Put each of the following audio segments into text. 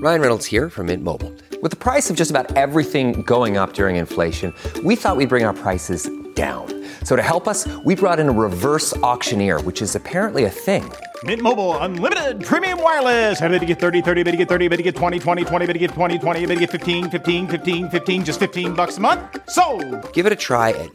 Ryan Reynolds here from Mint Mobile. With the price of just about everything going up during inflation, we thought we'd bring our prices down. So to help us, we brought in a reverse auctioneer, which is apparently a thing. Mint Mobile Unlimited Premium Wireless. How to get 30, 30, bit to get 30, bit to get 20, 20, 20, bit to get 20, 20, bit to get 15, 15, 15, 15, just $15 a month? Sold! Give it a try at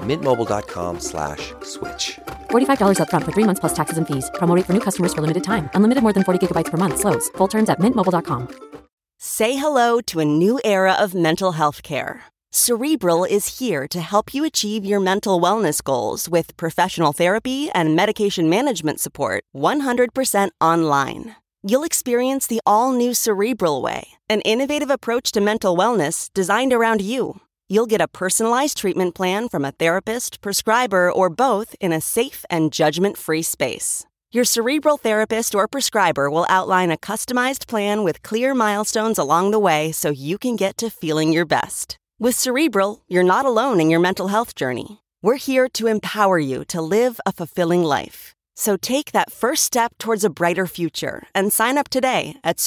mintmobile.com/switch. $45 up front for 3 months plus taxes and fees. Promo rate for new customers for limited time. Unlimited more than 40 gigabytes per month. Slows full terms at mintmobile.com. Say hello to a new era of mental health care. Cerebral is here to help you achieve your mental wellness goals with professional therapy and medication management support 100% online. You'll experience the all-new Cerebral Way, an innovative approach to mental wellness designed around you. You'll get a personalized treatment plan from a therapist, prescriber, or both in a safe and judgment-free space. Your Cerebral therapist or prescriber will outline a customized plan with clear milestones along the way so you can get to feeling your best. With Cerebral, you're not alone in your mental health journey. We're here to empower you to live a fulfilling life. So take that first step towards a brighter future and sign up today at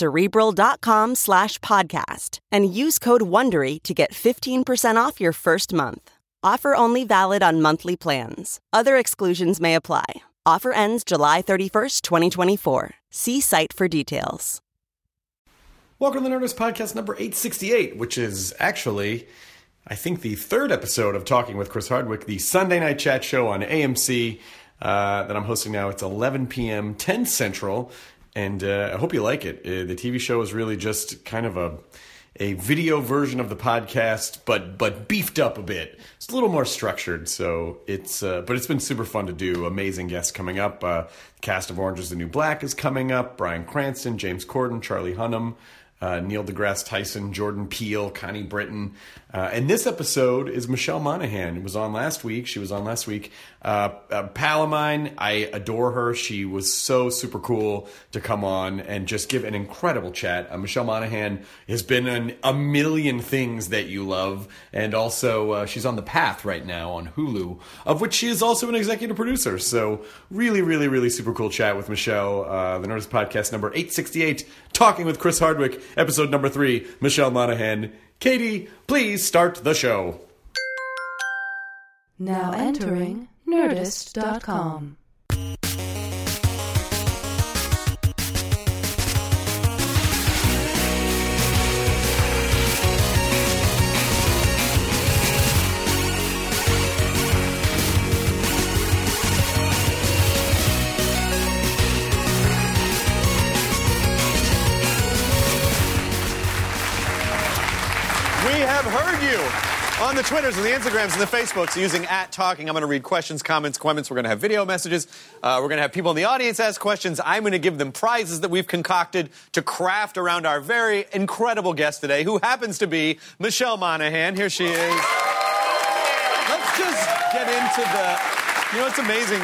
Cerebral.com/podcast and use code WONDERY to get 15% off your first month. Offer only valid on monthly plans. Other exclusions may apply. Offer ends July 31st, 2024. See site for details. Welcome to the Nerdist Podcast number 868, which is actually, I think, the third episode of Talking with Chris Hardwick, the Sunday night chat show on AMC that I'm hosting now. It's 11 p.m., 10 Central, and I hope you like it. The TV show is really just kind of a video version of the podcast, but beefed up a bit. It's a little more structured, so but it's been super fun to do. Amazing guests coming up. The cast of Orange is the New Black is coming up. Bryan Cranston, James Corden, Charlie Hunnam, Neil deGrasse Tyson, Jordan Peele, Connie Britton. And this episode is Michelle Monaghan. It was on last week. She was on last week. A pal of mine. I adore her. She was so super cool to come on and just give an incredible chat. Michelle Monaghan has been in a million things that you love. And also, she's on The Path right now on Hulu, of which she is also an executive producer. So really, really, really super cool chat with Michelle. The Nerdist Podcast number 868, Talking with Chris Hardwick, episode number 3, Michelle Monaghan. Katie, please start the show. Now entering Nerdist.com. Heard you on the Twitters and the Instagrams and the Facebooks using @Talking. I'm going to read questions, comments. We're going to have video messages. We're going to have people in the audience ask questions. I'm going to give them prizes that we've concocted to craft around our very incredible guest today, who happens to be Michelle Monaghan. Here she is. Let's just get into it's amazing.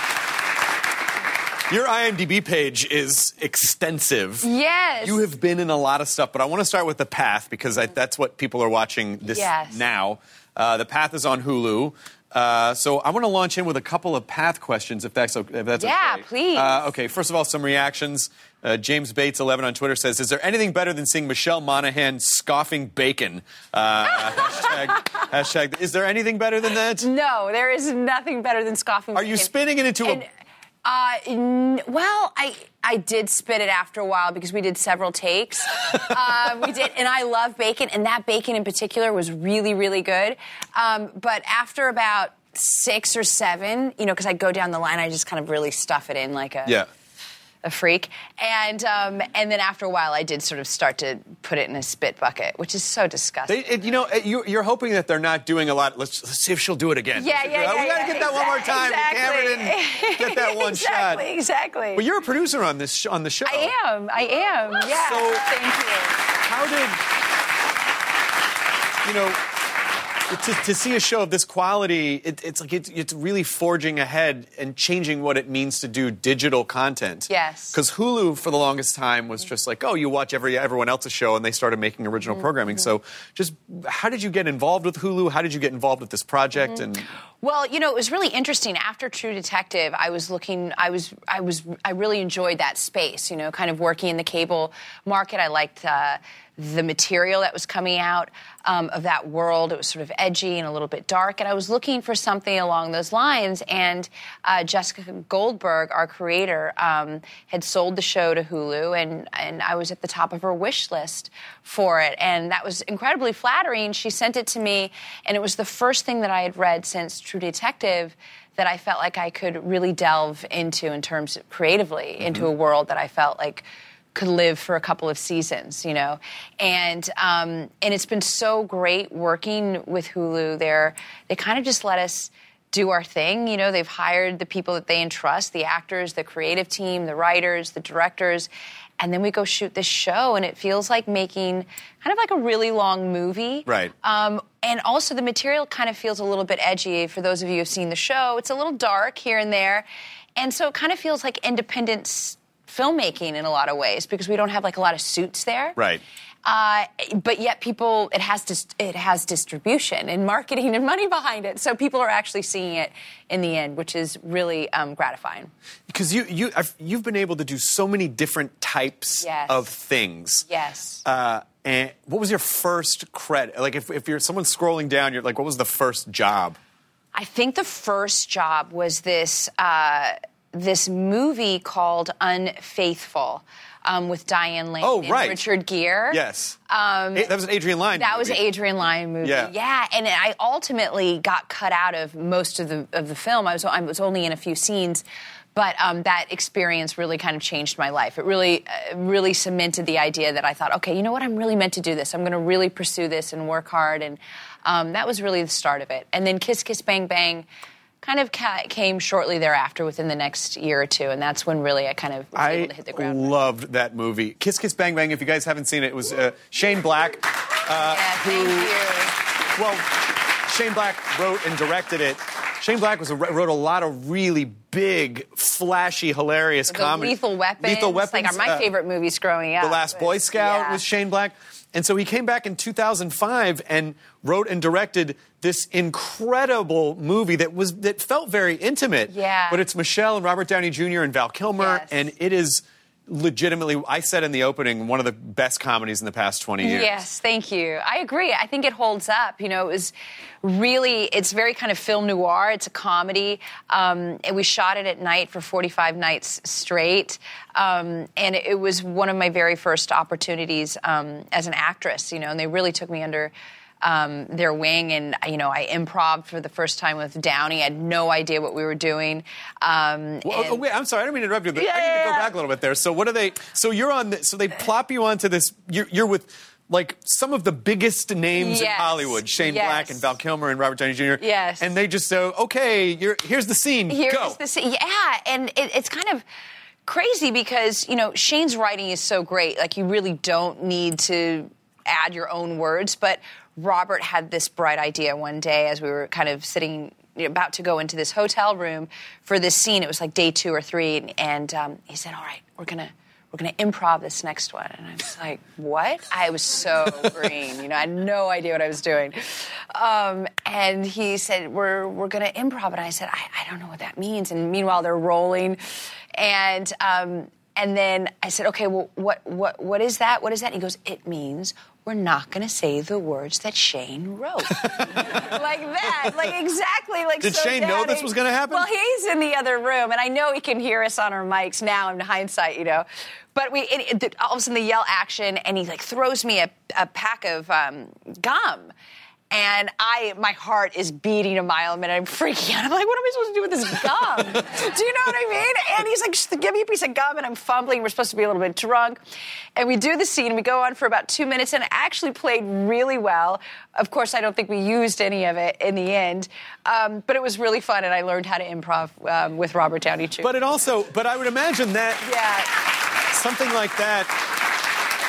Your IMDb page is extensive. Yes. You have been in a lot of stuff, but I want to start with The Path because that's what people are watching this now. The Path is on Hulu. So I want to launch in with a couple of Path questions, if that's okay. Yeah, please. Okay, first of all, some reactions. James Bates 11 on Twitter says, "Is there anything better than seeing Michelle Monaghan scoffing bacon?" Hashtag. Is there anything better than that? No, there is nothing better than scoffing bacon. Are you spinning it into a... Well, I did spit it after a while because we did several takes. We did, and I love bacon, and that bacon in particular was really, really good. But after about 6 or 7, because I go down the line, I just kind of really stuff it in like a freak. And then after a while, I did sort of start to put it in a spit bucket, which is so disgusting. You're hoping that they're not doing a lot. Let's see if she'll do it again. We got to get that one more time. Exactly. Cameron didn't get that one shot. Exactly. Well, you're a producer on the show. I am. Yeah. So, thank you. How did to see a show of this quality, it's really forging ahead and changing what it means to do digital content. Yes. Because Hulu, for the longest time, was just like, oh, you watch everyone else's show, and they started making original programming. So just how did you get involved with Hulu? How did you get involved with this project? And Well, it was really interesting. After True Detective, I really enjoyed that space, kind of working in the cable market. I liked the material that was coming out of that world. It was sort of edgy and a little bit dark, and I was looking for something along those lines, and Jessica Goldberg, our creator, had sold the show to Hulu, and I was at the top of her wish list for it, and that was incredibly flattering. She sent it to me, and it was the first thing that I had read since True Detective that I felt like I could really delve into in terms of creatively, into a world that I felt like could live for a couple of seasons, and it's been so great working with Hulu. They kind of just let us do our thing. They've hired the people that they entrust, the actors, the creative team, the writers, the directors, and then we go shoot this show, and it feels like making kind of like a really long movie. Right. And also the material kind of feels a little bit edgy. For those of you who have seen the show, it's a little dark here and there, and so it kind of feels like independent filmmaking in a lot of ways, because we don't have like a lot of suits there. Right. But yet it has distribution and marketing and money behind it. So people are actually seeing it in the end, which is really gratifying. Because you've been able to do so many different types of things. Yes. And what was your first credit? Like if you're someone scrolling down, you're like, what was the first job? I think the first job was this movie called Unfaithful. With Diane Lane and Richard Gere. Yes. That was an Adrian Lyne movie. That was an Adrian Lyne movie. Yeah. And I ultimately got cut out of most of the film. I was only in a few scenes, but that experience really kind of changed my life. It really cemented the idea that I thought, okay, you know what? I'm really meant to do this. I'm going to really pursue this and work hard. And that was really the start of it. And then Kiss Kiss Bang Bang kind of came shortly thereafter, within the next year or two, and that's when really I kind of was able to hit the ground. I loved that movie. Kiss Kiss Bang Bang, if you guys haven't seen it, it was Shane Black. Thank you. Well, Shane Black wrote and directed it. Shane Black wrote a lot of really big, flashy, hilarious comedies. Lethal Weapons. Like my favorite movies growing up. The Last Boy Scout was Shane Black. And so he came back in 2005 and wrote and directed this incredible movie that felt very intimate. Yeah. But it's Michelle and Robert Downey Jr. and Val Kilmer, and it is legitimately, I said in the opening, one of the best comedies in the past 20 years. Yes, thank you. I agree. I think it holds up. It's very kind of film noir. It's a comedy. And we shot it at night for 45 nights straight. And it was one of my very first opportunities as an actress, and they really took me under their wing, and I improv for the first time with Downey. I had no idea what we were doing. Wait, I'm sorry, I don't mean to interrupt you, but I need to go back a little bit there. So what are they? So you're on. So they plop you onto this. You're with like some of the biggest names in Hollywood: Shane Black and Val Kilmer and Robert Downey Jr. Yes. And they just say, "Okay, here's the scene. Go." The scene. Yeah, and it's kind of crazy because Shane's writing is so great. Like you really don't need to add your own words, but Robert had this bright idea one day as we were kind of sitting, about to go into this hotel room for this scene. It was like day 2 or 3, and he said, "All right, we're gonna improv this next one." And I was like, "What?" I was so green, I had no idea what I was doing. And he said, "We're gonna improv," and I said, "I don't know what that means." And meanwhile, they're rolling, and then I said, "Okay, well, what is that? What is that?" And he goes, "It means we're not going to say the words that Shane wrote." Like that. Like exactly. Like. Did Shane know this was going to happen? Well, he's in the other room, and I know he can hear us on our mics now in hindsight, But all of a sudden they yell action, and he like throws me a pack of gum. And my heart is beating a mile a minute. I'm freaking out. I'm like, what am I supposed to do with this gum? Do you know what I mean? And he's like, just give me a piece of gum. And I'm fumbling. We're supposed to be a little bit drunk. And we do the scene. We go on for about 2 minutes. And it actually played really well. Of course, I don't think we used any of it in the end. But it was really fun. And I learned how to improv with Robert Downey Jr. But I would imagine that something like that.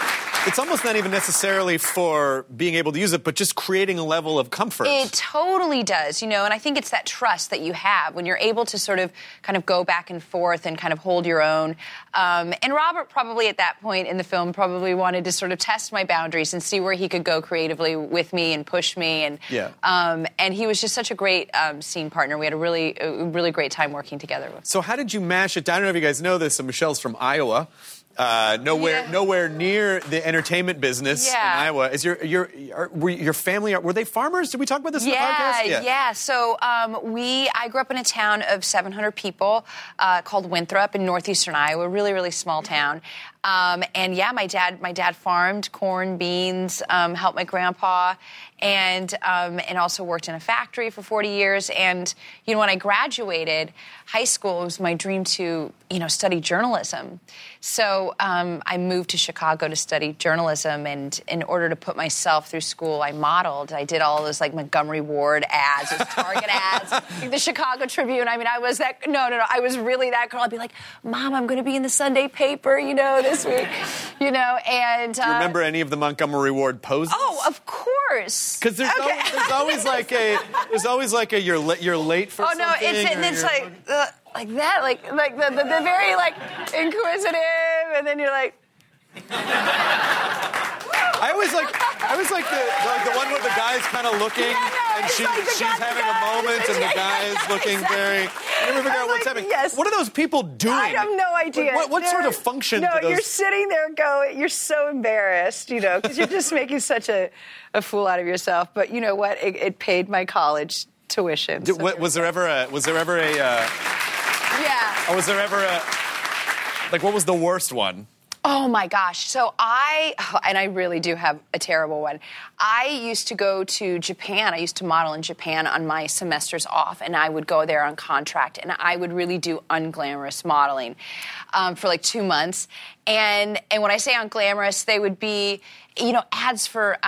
It's almost not even necessarily for being able to use it, but just creating a level of comfort. It totally does, and I think it's that trust that you have when you're able to sort of kind of go back and forth and kind of hold your own. And Robert probably at that point in the film probably wanted to sort of test my boundaries and see where he could go creatively with me and push me. And he was just such a great scene partner. We had a really great time working together. So how did you mash it down? I don't know if you guys know this. So Michelle's from Iowa. Nowhere near the entertainment business in Iowa. Is your family, were they farmers? Did we talk about this in the podcast? Yeah. So I grew up in a town of 700 people called Winthrop in northeastern Iowa, really, really small town. My dad farmed corn, beans, helped my grandpa, and also worked in a factory for 40 years. And, when I graduated high school, it was my dream to, study journalism. So I moved to Chicago to study journalism, and in order to put myself through school, I modeled. I did all those, Montgomery Ward ads, those Target ads, the Chicago Tribune. I mean, I was that, I was really that girl. I'd be like, Mom, I'm going to be in the Sunday paper, this week, and... Do you remember any of the Montgomery Ward poses? Oh, of course. Because there's always like a you're late for something. Oh, no, it's like that, like the very, inquisitive, and then you're like... I always like the one where the guy's kind of looking, and she's having a moment, and the guy's looking very... I never figure out what's happening. Yes. What are those people doing? I have no idea. What sort of function do those... you're sitting there going, you're so embarrassed, because you're just making such a fool out of yourself. But you know what? It paid my college tuition. Was there ever a... Yeah. Was there ever a... what was the worst one? Oh, my gosh. So I really do have a terrible one. I used to go to Japan. I used to model in Japan on my semesters off, and I would go there on contract, and I would really do unglamorous modeling for 2 months. And when I say unglamorous, they would be, ads for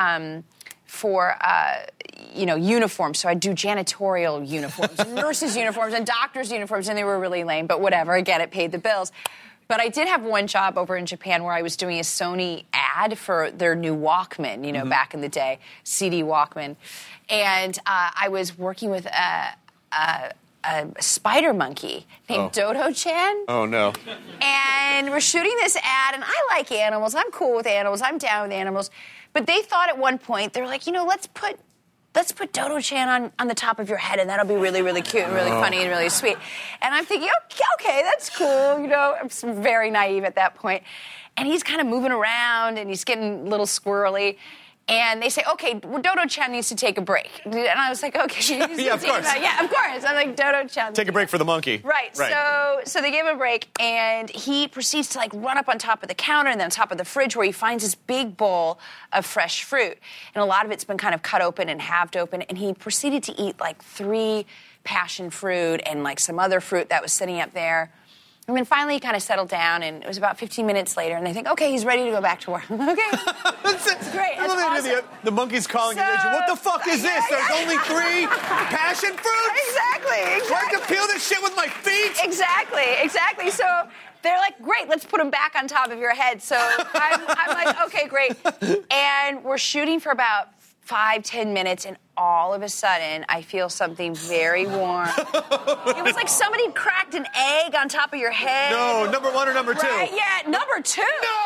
uniforms. So I'd do janitorial uniforms, nurses' uniforms, and doctors' uniforms, and they were really lame, but whatever. Again, it paid the bills. But I did have one job over in Japan where I was doing a Sony ad for their new Walkman, back in the day, CD Walkman. And I was working with a spider monkey named Dodo-chan. Oh, no. And we're shooting this ad, and I like animals. I'm cool with animals. I'm down with animals. But they thought at one point, they were like, let's put Dodo-chan on the top of your head, and that'll be really, really cute and really funny and really sweet. And I'm thinking, okay, that's cool. I'm very naive at that point. And he's kind of moving around, and he's getting a little squirrely. And they say, okay, Dodo-chan needs to take a break. And I was like, okay. Yeah, of course. Yeah, of course. I'm like, Dodo-chan. Take a break for the monkey. Right. So they gave him a break, and he proceeds to run up on top of the counter and then on top of the fridge where he finds this big bowl of fresh fruit. And a lot of it's been kind of cut open and halved open, and he proceeded to eat 3 passion fruit and some other fruit that was sitting up there. And then finally he kind of settled down, and it was about 15 minutes later, and they think, okay, he's ready to go back to work. Okay. It's great. It's awesome. The monkey's calling you. What the fuck is this? There's only 3 passion fruits? Exactly. Do I have to peel this shit with my feet? Exactly. So they're like, great, let's put him back on top of your head. So I'm like, okay, great. And we're shooting for about 5-10 minutes, and all of a sudden, I feel something very warm. It was like somebody cracked an egg on top of your head. No, number 1 or number 2? Right, yeah, number 2.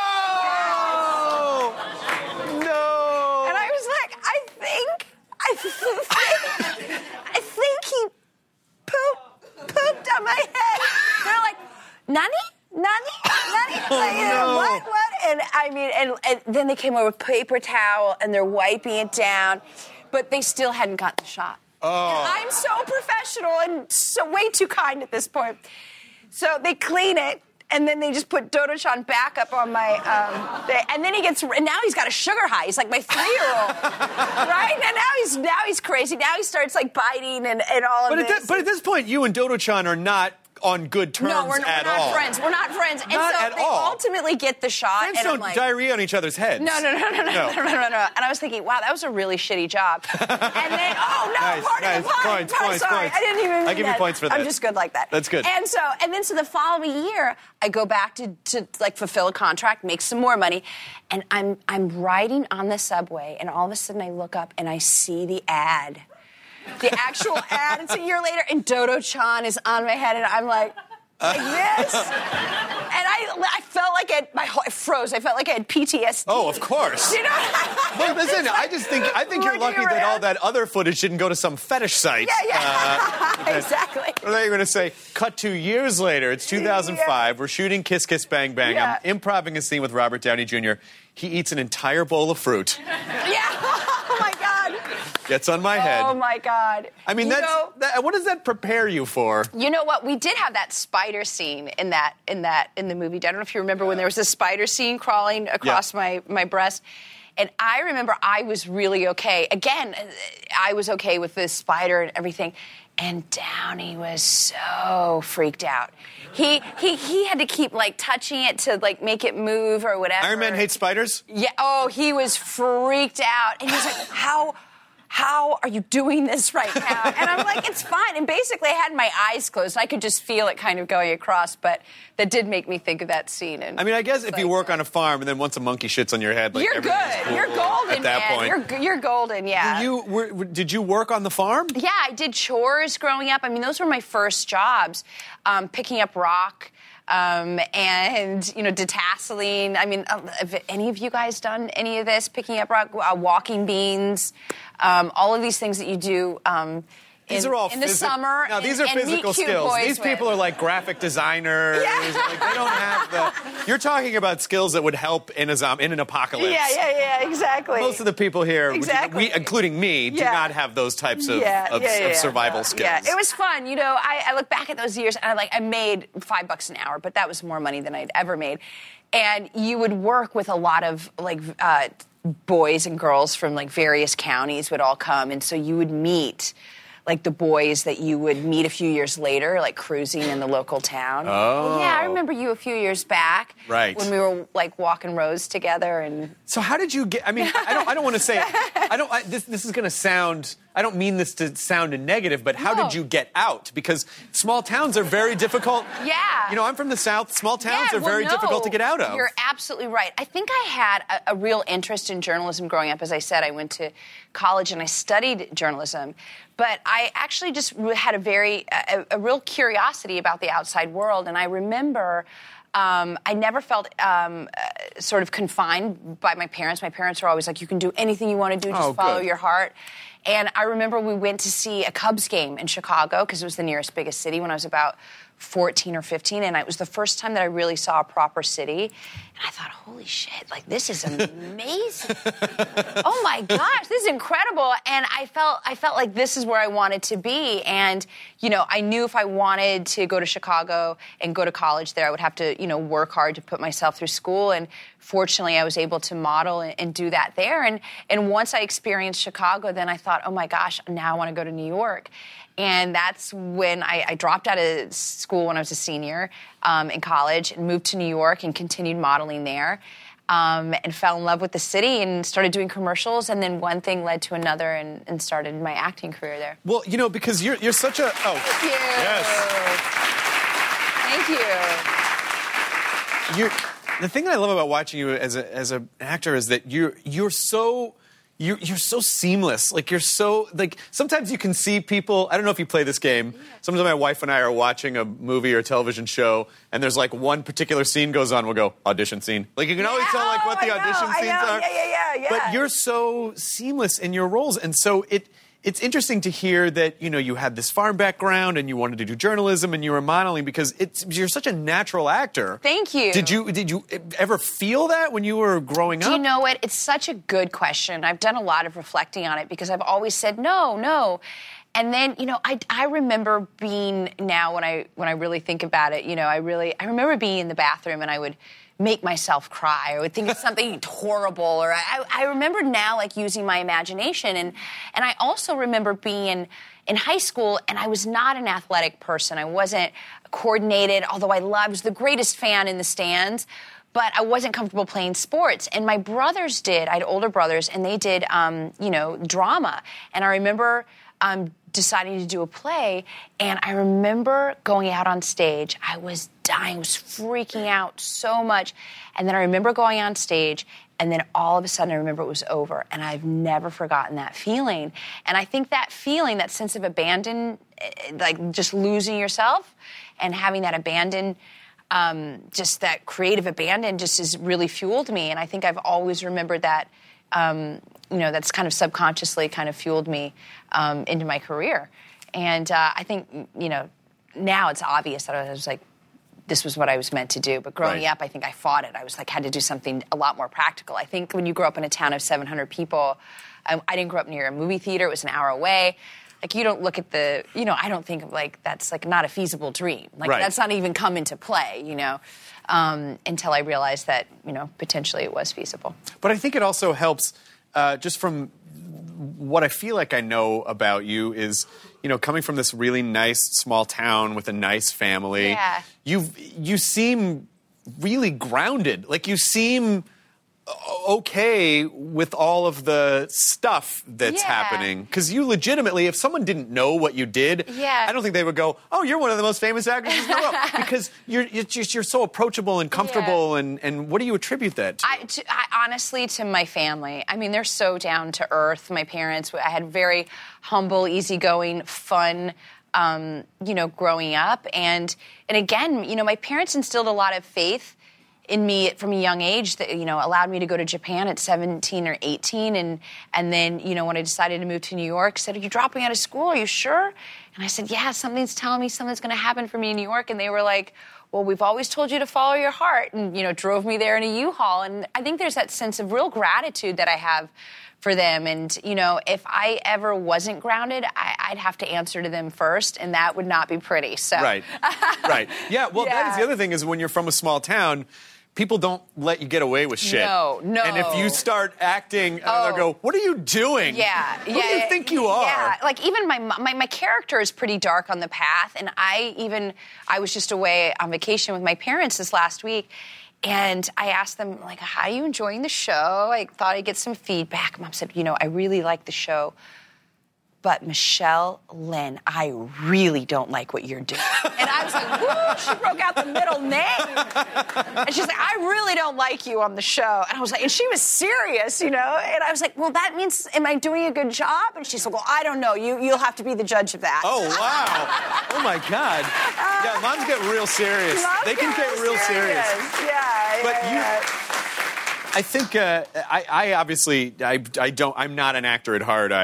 No! No! And I was like, I think he pooped on my head. They're like, Nani? What? And I mean, and then they came over with paper towel, and they're wiping it down, but they still hadn't gotten the shot. Oh. And I'm so professional and so way too kind at this point. So they clean it, and then they just put Dodo-chan back up on my, and then now he's got a sugar high. He's like my 3-year-old, right? And now he's crazy. Now he starts biting and all of this. But at this point, you and Dodo-chan are not on good terms No, we're at not all. friends. We're not friends. And Not so at they all. ultimately get the shot. Friends and don't I'm like, diarrhea on each other's heads. No. And I was thinking, wow, that was a really shitty job. And then, Nice, part nice. of the pun. Points, I'm points, sorry, points. I didn't even mean I give you that. points for that. I'm just good like that. That's good. And then the following year, I go back to like fulfill a contract, make some more money, and I'm riding on the subway, and all of a sudden I look up and I see the ad. The actual ad. It's a year later, and Dodo Chan is on my head, and I'm like this. And I felt like I froze. I felt like I had PTSD. Oh, of course. You know? Well, listen, I think you're lucky that all that other footage didn't go to some fetish site. Yeah. Exactly. I thought you were going to say, cut 2 years later. It's 2005. We're shooting Kiss Kiss Bang Bang. Yeah. I'm improvising a scene with Robert Downey Jr. He eats an entire bowl of fruit. Yeah. Oh, my God. Gets on my head. Oh, my God. I mean, what does that prepare you for? You know what? We did have that spider scene in the movie. I don't know if you remember when there was a spider scene crawling across my breast. And I remember I was really okay. Again, I was okay with this spider and everything. And Downey was so freaked out. He had to keep like touching it to like make it move or whatever. Iron Man hates spiders? Yeah. Oh, he was freaked out. And he was like, how are you doing this right now? And I'm like, it's fine. And basically, I had my eyes closed. I could just feel it kind of going across. But that did make me think of that scene. And I mean, I guess if you work on a farm and then once a monkey shits on your head, like you're good. Cool You're golden, at that man. point. You're golden, yeah. Did you work on the farm? Yeah, I did chores growing up. I mean, those were my first jobs, picking up rock. And, detasseling. I mean, have any of you guys done any of this? Picking up rock, walking beans, all of these things that you do These are all in the summer. No, these are and physical meet cute skills. boys These with. people are like graphic designers. Yeah. Like, they don't have the. You're talking about skills that would help in an apocalypse. Yeah, exactly. Most of the people here, Exactly. including me, do not have those types of survival skills. Yeah, it was fun. You know, I look back at those years and I made $5 an hour, but that was more money than I'd ever made. And you would work with a lot of boys and girls from like various counties would all come, and so you would meet like the boys that you would meet a few years later, like cruising in the local town. Oh. Yeah, I remember you a few years back. Right. When we were like walking rows together and. So how did you get? I mean, I don't want to say. This is going to sound. I don't mean this to sound negative, but how did you get out? Because small towns are very difficult. Yeah. You know, I'm from the South. Small towns are very difficult to get out of. You're absolutely right. I think I had a real interest in journalism growing up. As I said, I went to college and I studied journalism. But I actually just had a real curiosity about the outside world. And I remember I never felt sort of confined by my parents. My parents were always like, you can do anything you want to do, just follow your heart. And I remember we went to see a Cubs game in Chicago because it was the nearest biggest city when I was about 14 or 15, and it was the first time that I really saw a proper city. And I thought, holy shit, like, this is amazing. Oh, my gosh, this is incredible. And I felt like this is where I wanted to be. And, you know, I knew if I wanted to go to Chicago and go to college there, I would have to, you know, work hard to put myself through school. And fortunately, I was able to model and do that there. And once I experienced Chicago, then I thought, oh, my gosh, now I want to go to New York. And that's when I dropped out of school when I was a senior in college and moved to New York and continued modeling there and fell in love with the city and started doing commercials. And then one thing led to another and started my acting career there. Well, you know, because you're such a... Oh. Thank you. Yes. Thank you. The thing that I love about watching you as an actor is that you're so... You're so seamless. Like, you're so, like, sometimes you can see people, I don't know if you play this game. Sometimes my wife and I are watching a movie or a television show, and there's, like, one particular scene goes on, we'll go, audition scene. Like, you can always tell, like, what the audition scenes are. Yeah. But you're so seamless in your roles, and so it's interesting to hear that, you know, you had this farm background and you wanted to do journalism and you were modeling because you're such a natural actor. Thank you. Did you ever feel that when you were growing up? Do you know what? It's such a good question. I've done a lot of reflecting on it because I've always said no. And then, I remember being, now when I really think about it, I remember being in the bathroom and I would make myself cry, or would think of something horrible, or I remember now, like, using my imagination. And I also remember being in high school, and I was not an athletic person. I wasn't coordinated, although I was the greatest fan in the stands, but I wasn't comfortable playing sports. And my brothers did. I had older brothers, and they did, drama. And I remember deciding to do a play, and I remember going out on stage. I was dying, I was freaking out so much. And then I remember going on stage, and then all of a sudden I remember it was over. And I've never forgotten that feeling. And I think that feeling, that sense of abandon, like just losing yourself and having that abandon, just that creative abandon just has really fueled me. And I think I've always remembered that, that's kind of subconsciously kind of fueled me into my career. And I think, now it's obvious that I was like, this was what I was meant to do. But growing up, I think I fought it. I was like, had to do something a lot more practical. I think when you grow up in a town of 700 people, I didn't grow up near a movie theater. It was an hour away. Like, you don't look at I don't think of, like, that's, like, not a feasible dream. Like, that's not even come into play, until I realized that, potentially it was feasible. But I think it also helps, just from what I feel like I know about you is, coming from this really nice small town with a nice family, yeah. You seem really grounded. Like, you seem okay with all of the stuff that's happening. Because you legitimately, if someone didn't know what you did, I don't think they would go, oh, you're one of the most famous actresses in the world. Because you're so approachable and comfortable, and what do you attribute that to? I honestly, to my family. I mean, they're so down to earth. My parents, I had very humble, easygoing, fun, growing up. And again, my parents instilled a lot of faith in me from a young age that, allowed me to go to Japan at 17 or 18. And then, when I decided to move to New York, said, are you dropping out of school? Are you sure? And I said, yeah, something's telling me something's going to happen for me in New York. And they were like, well, we've always told you to follow your heart. And, drove me there in a U-Haul. And I think there's that sense of real gratitude that I have for them. And, if I ever wasn't grounded, I'd have to answer to them first, and that would not be pretty. So. Right. Yeah, well, that is the other thing, is when you're from a small town, people don't let you get away with shit. No. And if you start acting, they'll go, what are you doing? Yeah. Who do you think you are? Yeah, like even my character is pretty dark on the path, and I was just away on vacation with my parents this last week, and I asked them, like, how are you enjoying the show? I thought I'd get some feedback. Mom said, I really like the show, but Michelle Lynn, I really don't like what you're doing. And I was like, whoo, she broke out the middle name. And she's like, I really don't like you on the show. And I was like, and she was serious, And I was like, well, that means, am I doing a good job? And she's like, well, I don't know. You'll have to be the judge of that. Oh, wow. Oh, my God. Yeah, moms get real serious. They can get real serious. Yeah. But I think I obviously I'm not an actor at heart.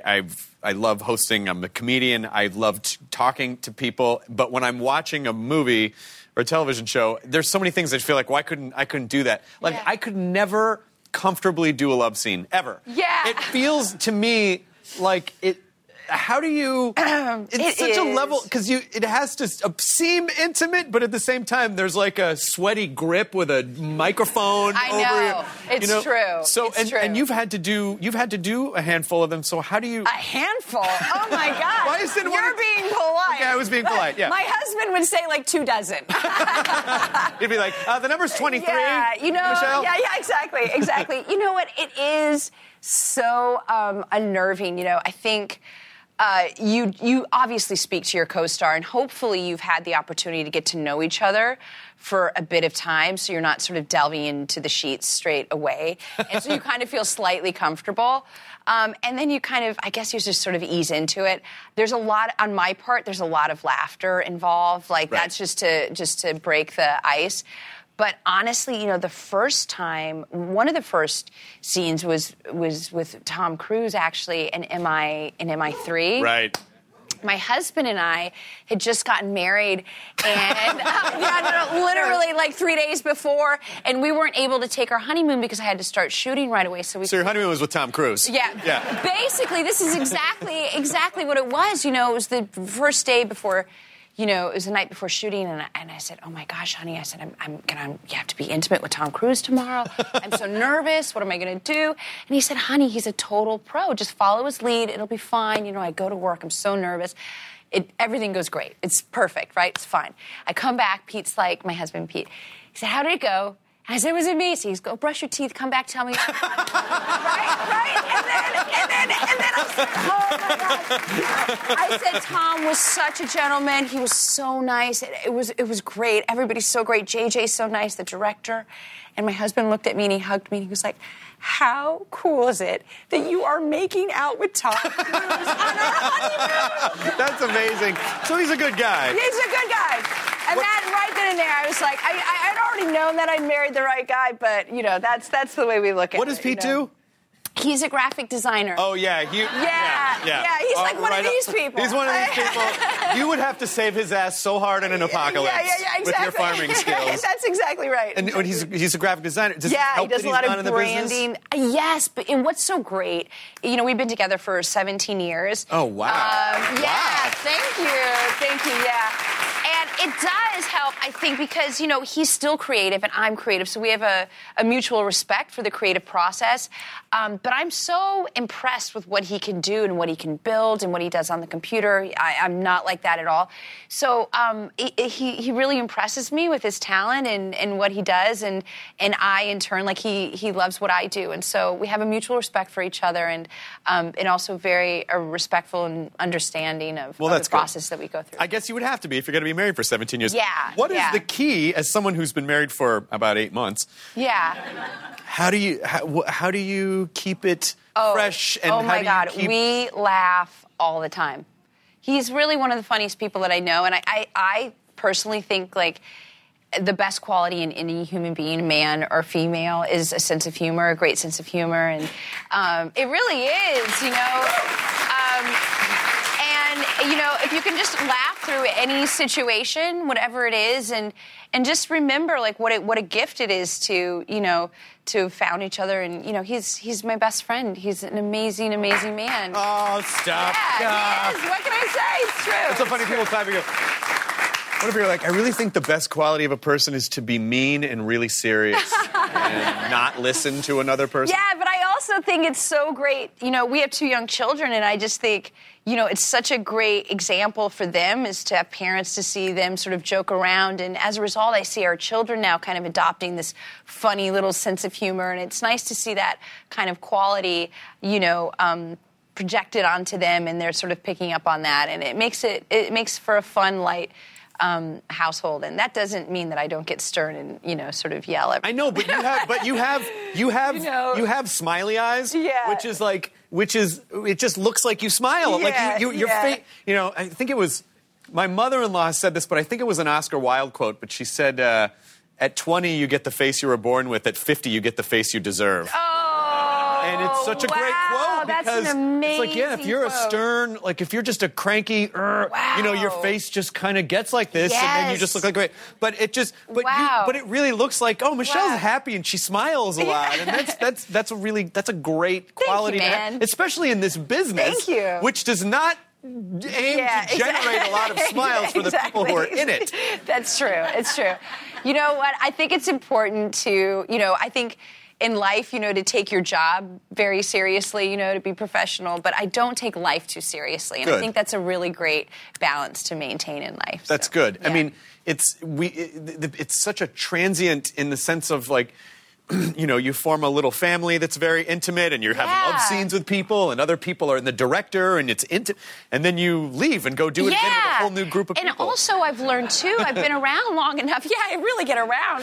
I love hosting. I'm a comedian. I love talking to people. But when I'm watching a movie or a television show, there's so many things I feel like, well, I couldn't do that. Like, I could never comfortably do a love scene ever. Yeah. It feels to me like it. How do you? It's such a level, because it has to seem intimate, but at the same time, there's like a sweaty grip with a microphone. I over know. You, it's true. So it's true. And you've had to do a handful of them. So how do you? A handful? Oh my God! Why is it? You're being polite. Okay, I was being polite. Yeah. My husband would say like 2 dozen. He'd be like, the number's 23. Yeah, Michelle? Yeah, exactly. You know what? It is so unnerving. I think. You obviously speak to your co-star, and hopefully you've had the opportunity to get to know each other for a bit of time, so you're not sort of delving into the sheets straight away. And so you kind of feel slightly comfortable. And then you kind of, I guess you just sort of ease into it. There's a lot, on my part, there's a lot of laughter involved. Like, that's just to break the ice. But honestly, the first time, one of the first scenes was with Tom Cruise, actually, in MI3. Right. my husband and I had just gotten married, and literally like 3 days before, and we weren't able to take our honeymoon because I had to start shooting right away. So your honeymoon was with Tom Cruise? Yeah. Basically, this is exactly what it was. You know, it was the first day before. You know, it was the night before shooting, and I said, "Oh my gosh, honey!" I said, you have to be intimate with Tom Cruise tomorrow. I'm so nervous. What am I going to do?" And he said, "Honey, he's a total pro. Just follow his lead. It'll be fine. You know, I go to work. I'm so nervous. Everything goes great. It's perfect, right? It's fine." I come back. Pete's like, my husband, Pete. He said, "How did it go?" I said, "It was amazing." He's go brush your teeth. Come back. Tell me. right. And then I said, "Oh my God." I said, "Tom was such a gentleman. He was so nice. It was great. Everybody's so great. JJ's so nice, the director." And my husband looked at me and he hugged me and he was like, "How cool is it that you are making out with Tom Cruise on our honeymoon?" That's amazing. So he's a good guy. He's a good guy. And that right then and there, I was like, I'd already known that I'd married the right guy, but, you know, that's the way we look at it. What does Pete do? He's a graphic designer. Oh, yeah. Yeah. He's like one of these people. He's one of these people. You would have to save his ass so hard in an apocalypse exactly. with your farming skills. That's exactly right. And he's a graphic designer. Does it help he does that a lot he's of not branding. in the business? Yes, and what's so great, you know, we've been together for 17 years. Oh, wow. Yeah, thank you, yeah. And it does help, I think, because, you know, he's still creative and I'm creative, so we have a mutual respect for the creative process. But I'm so impressed with what he can do and what he can build and what he does on the computer. I'm not like that at all. So he really impresses me with his talent and what he does, and I, in turn, like, he loves what I do. And so we have a mutual respect for each other and also very respectful and understanding of the process that we go through. I guess you would have to be if you're going to be married for 17 years. Yeah. What is the key, as someone who's been married for about 8 months? Yeah. How do you keep it fresh? And oh my God, we laugh all the time. He's really one of the funniest people that I know, and I personally think, like, the best quality in any human being, man or female, is a sense of humor, a great sense of humor, and it really is, you know. And, you know, if you can just laugh through any situation, whatever it is, and just remember, like, what a gift it is to, you know, to have found each other. And, you know, he's my best friend. He's an amazing, amazing man. Oh, stop. Yeah, he is. What can I say? It's true. It's so funny. People clap and go, what if you're like, I really think the best quality of a person is to be mean and really serious and not listen to another person? Yeah, but I also think it's so great. You know, we have 2 young children, and I just think, you know, it's such a great example for them, is to have parents to see them sort of joke around. And as a result, I see our children now kind of adopting this funny little sense of humor. And it's nice to see that kind of quality, you know, projected onto them, and they're sort of picking up on that. And it makes for a fun, light household, and that doesn't mean that I don't get stern and, you know, sort of yell. I know, but you have smiley eyes, which is it just looks like you smile, like your face. You know, I think it was my mother-in-law said this, but I think it was an Oscar Wilde quote. But she said, "At 20, you get the face you were born with. At 50, you get the face you deserve." And it's such a great quote, because that's an amazing it's like, yeah, if you're a stern, like, if you're just a cranky, you know, your face just kind of gets like this, and then you just look like great. But it just, but it really looks like, oh, Michelle's happy and she smiles a lot, and that's a great quality to have, especially in this business, which does not aim to generate a lot of smiles for the people who are in it. That's true. It's true. You know what? I think it's important to, you know, I think in life, you know, to take your job very seriously, you know, to be professional, but I don't take life too seriously. And I think that's a really great balance to maintain in life. That's good. Yeah. I mean, it's such a transient in the sense of, like, you know, you form a little family that's very intimate, and you're having love scenes with people, and other people are in the director, and it's intimate, and then you leave and go do it again with a whole new group of people. And also, I've learned too, I've been around long enough. Yeah, I really get around.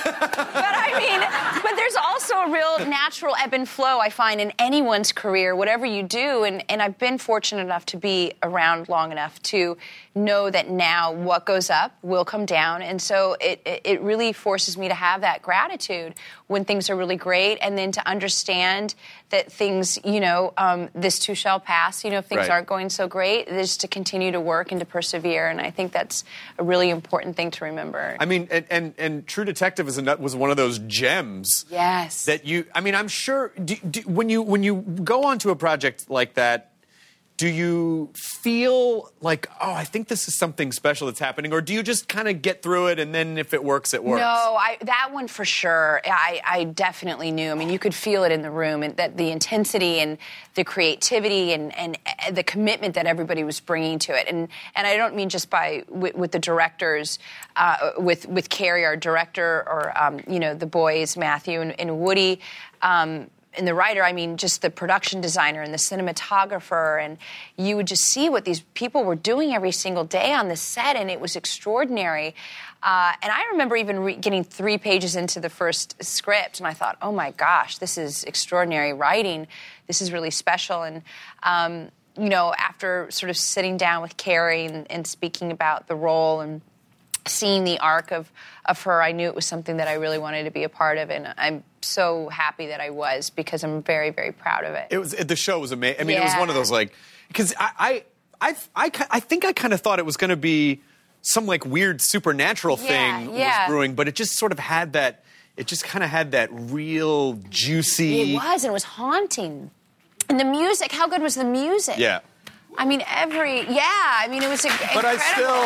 But there's also a real natural ebb and flow, I find, in anyone's career, whatever you do, and I've been fortunate enough to be around long enough to know that now what goes up will come down, and so it really forces me to have that gratitude when things are really great, and then to understand that things, this too shall pass. If things Right. aren't going so great, just to continue to work and to persevere. And I think that's a really important thing to remember. I mean, and True Detective was one of those gems. Yes. That I'm sure, when you go onto a project like that, do you feel like, I think this is something special that's happening, or do you just kind of get through it and then if it works, it works? No, that one for sure. I definitely knew. I mean, you could feel it in the room, and that the intensity and the creativity and the commitment that everybody was bringing to it. And I don't mean just with the directors, with Carrie, our director, or the boys, Matthew and Woody. And the writer, I mean, just the production designer and the cinematographer, and you would just see what these people were doing every single day on the set, and it was extraordinary. And I remember even getting 3 pages into the first script, and I thought, oh my gosh, this is extraordinary writing. This is really special. And, after sort of sitting down with Carrie and speaking about the role and seeing the arc of her, I knew it was something that I really wanted to be a part of, and I'm so happy that I was, because I'm very, very proud of it. The show was amazing. I mean, it was one of those, because I think I kind of thought it was going to be some weird supernatural thing was brewing, but it just sort of had that. It just kind of had that real juicy. It was, and it was haunting. And the music, how good was the music? Yeah. I mean, it was incredible. But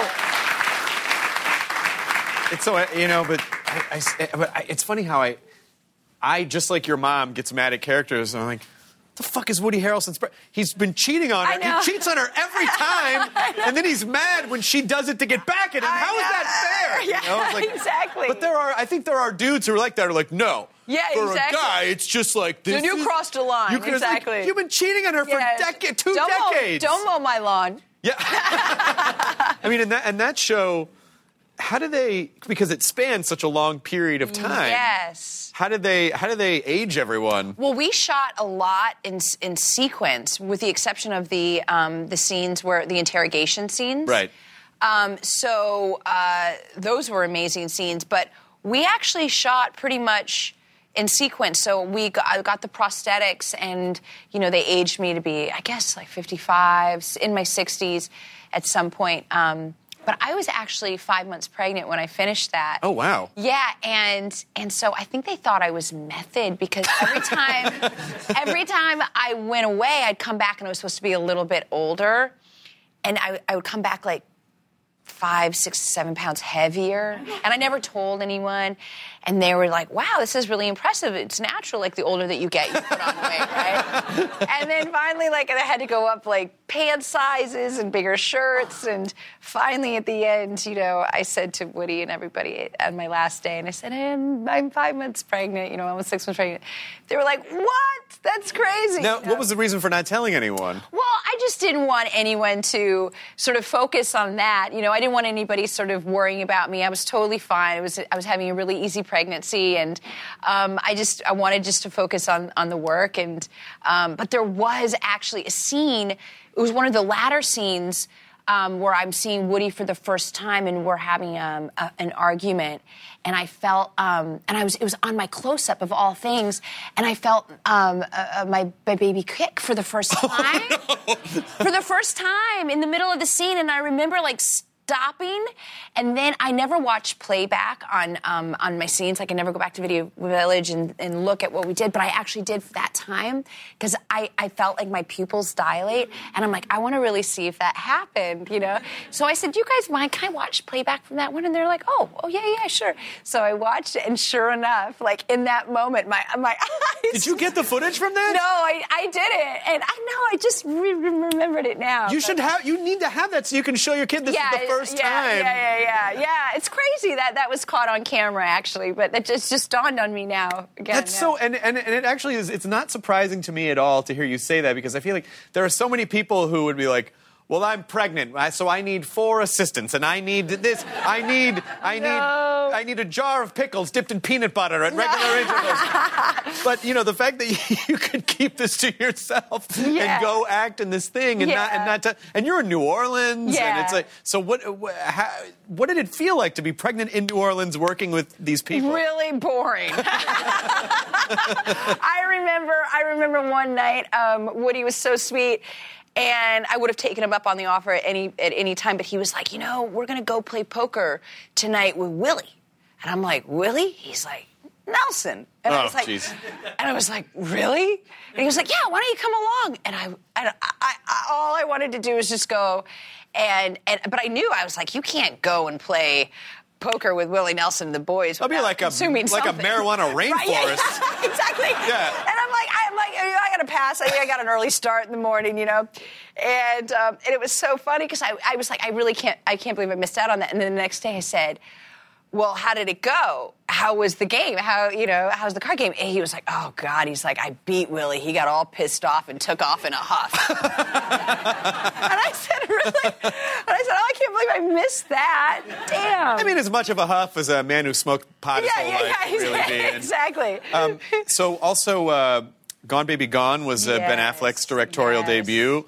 it's so, but it's funny how I just like your mom gets mad at characters, and I'm like, the fuck is Woody Harrelson's? He's been cheating on her. I know. He cheats on her every time, and then he's mad when she does it to get back at him. How is that fair? Yeah, exactly. But I think there are dudes who are like that, who are like, no. Yeah, for exactly. a guy, it's just like this. You crossed a line. Exactly. You've been cheating on her for two decades. Don't mow my lawn. Yeah. I mean, in that show, how do they? Because it spans such a long period of time. Yes. How did they age everyone? Well, we shot a lot in sequence, with the exception of the scenes where the interrogation scenes. Right. So those were amazing scenes, but we actually shot pretty much in sequence. So I got the prosthetics, and they aged me to be, I guess, 55, in my 60s at some point. But I was actually 5 months pregnant when I finished that. Oh, wow. Yeah, and so I think they thought I was method, because every time I went away, I'd come back and I was supposed to be a little bit older, and I would come back 5, 6, 7 pounds heavier, and I never told anyone. And they were like, wow, this is really impressive. It's natural, the older that you get, you put on weight, right? And then finally, I had to go up, pant sizes and bigger shirts. And finally, at the end, I said to Woody and everybody on my last day, and I said, I'm 5 months pregnant, almost 6 months pregnant. They were like, what? That's crazy. Now, what was the reason for not telling anyone? Well, I just didn't want anyone to sort of focus on that. I didn't want anybody sort of worrying about me. I was totally fine. I was having a really easy pregnancy, and I wanted just to focus on the work. And but there was actually a scene. It was one of the latter scenes where I'm seeing Woody for the first time, and we're having an argument. And I felt, it was on my close-up of all things, and I felt my baby kick for the first time. Oh, no. For the first time in the middle of the scene, and I remember stopping, and then I never watched playback on my scenes. I never go back to Video Village and look at what we did, but I actually did that time, because I felt my pupils dilate, and I'm I want to really see if that happened, So I said, do you guys mind, can I watch playback from that one? And they're like, oh yeah, sure. So I watched it, and sure enough, in that moment, my eyes... Did you get the footage from that? No, I didn't, and I just remembered it now. You need to have that so you can show your kid this is the first time. Yeah. It's crazy that was caught on camera, actually, but that just dawned on me now. Again, That's so, and it actually is, it's not surprising to me at all to hear you say that, because I feel like there are so many people who would be like, well, I'm pregnant, so I need 4 assistants, and I need this. I need a jar of pickles dipped in peanut butter at regular intervals. But the fact that you could keep this to yourself and go act in this thing and you're in New Orleans, and it's like, so what did it feel like to be pregnant in New Orleans working with these people? Really boring. I remember one night, Woody was so sweet. And I would have taken him up on the offer at any time, but he was like, we're going to go play poker tonight with Willie. And I'm like, Willie? He's like, Nelson. And I was like, really? And he was like, yeah, why don't you come along? And I all I wanted to do was just go, but I knew, I was like, you can't go and play poker with Willie Nelson and the boys. That'd be like a marijuana rainforest. Right, yeah, exactly. Yeah. And I'm like, I got to pass. I got an early start in the morning, And it was so funny because I was like, I can't believe I missed out on that. And then the next day I said, well, how did it go? How was the game? How's the card game? And he was like, oh, God. He's like, I beat Willie. He got all pissed off and took off in a huff. And I said, really? And I said, oh, I can't believe I missed that. Damn. I mean, as much of a huff as a man who smoked pot his whole life really be. Exactly. So also, Gone Baby Gone was Ben Affleck's directorial debut.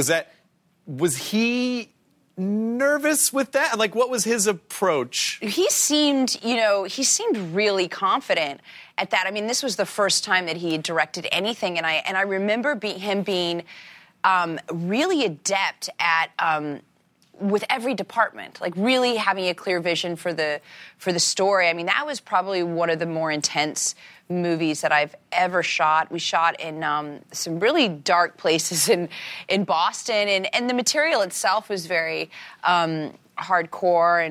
Was he nervous with that? Like, what was his approach? He seemed really confident at that. I mean, this was the first time that he had directed anything, and I remember him being really adept at with every department, like really having a clear vision for the story. I mean, that was probably one of the more intense movies that I've ever shot. We shot in some really dark places in Boston, and the material itself was very hardcore,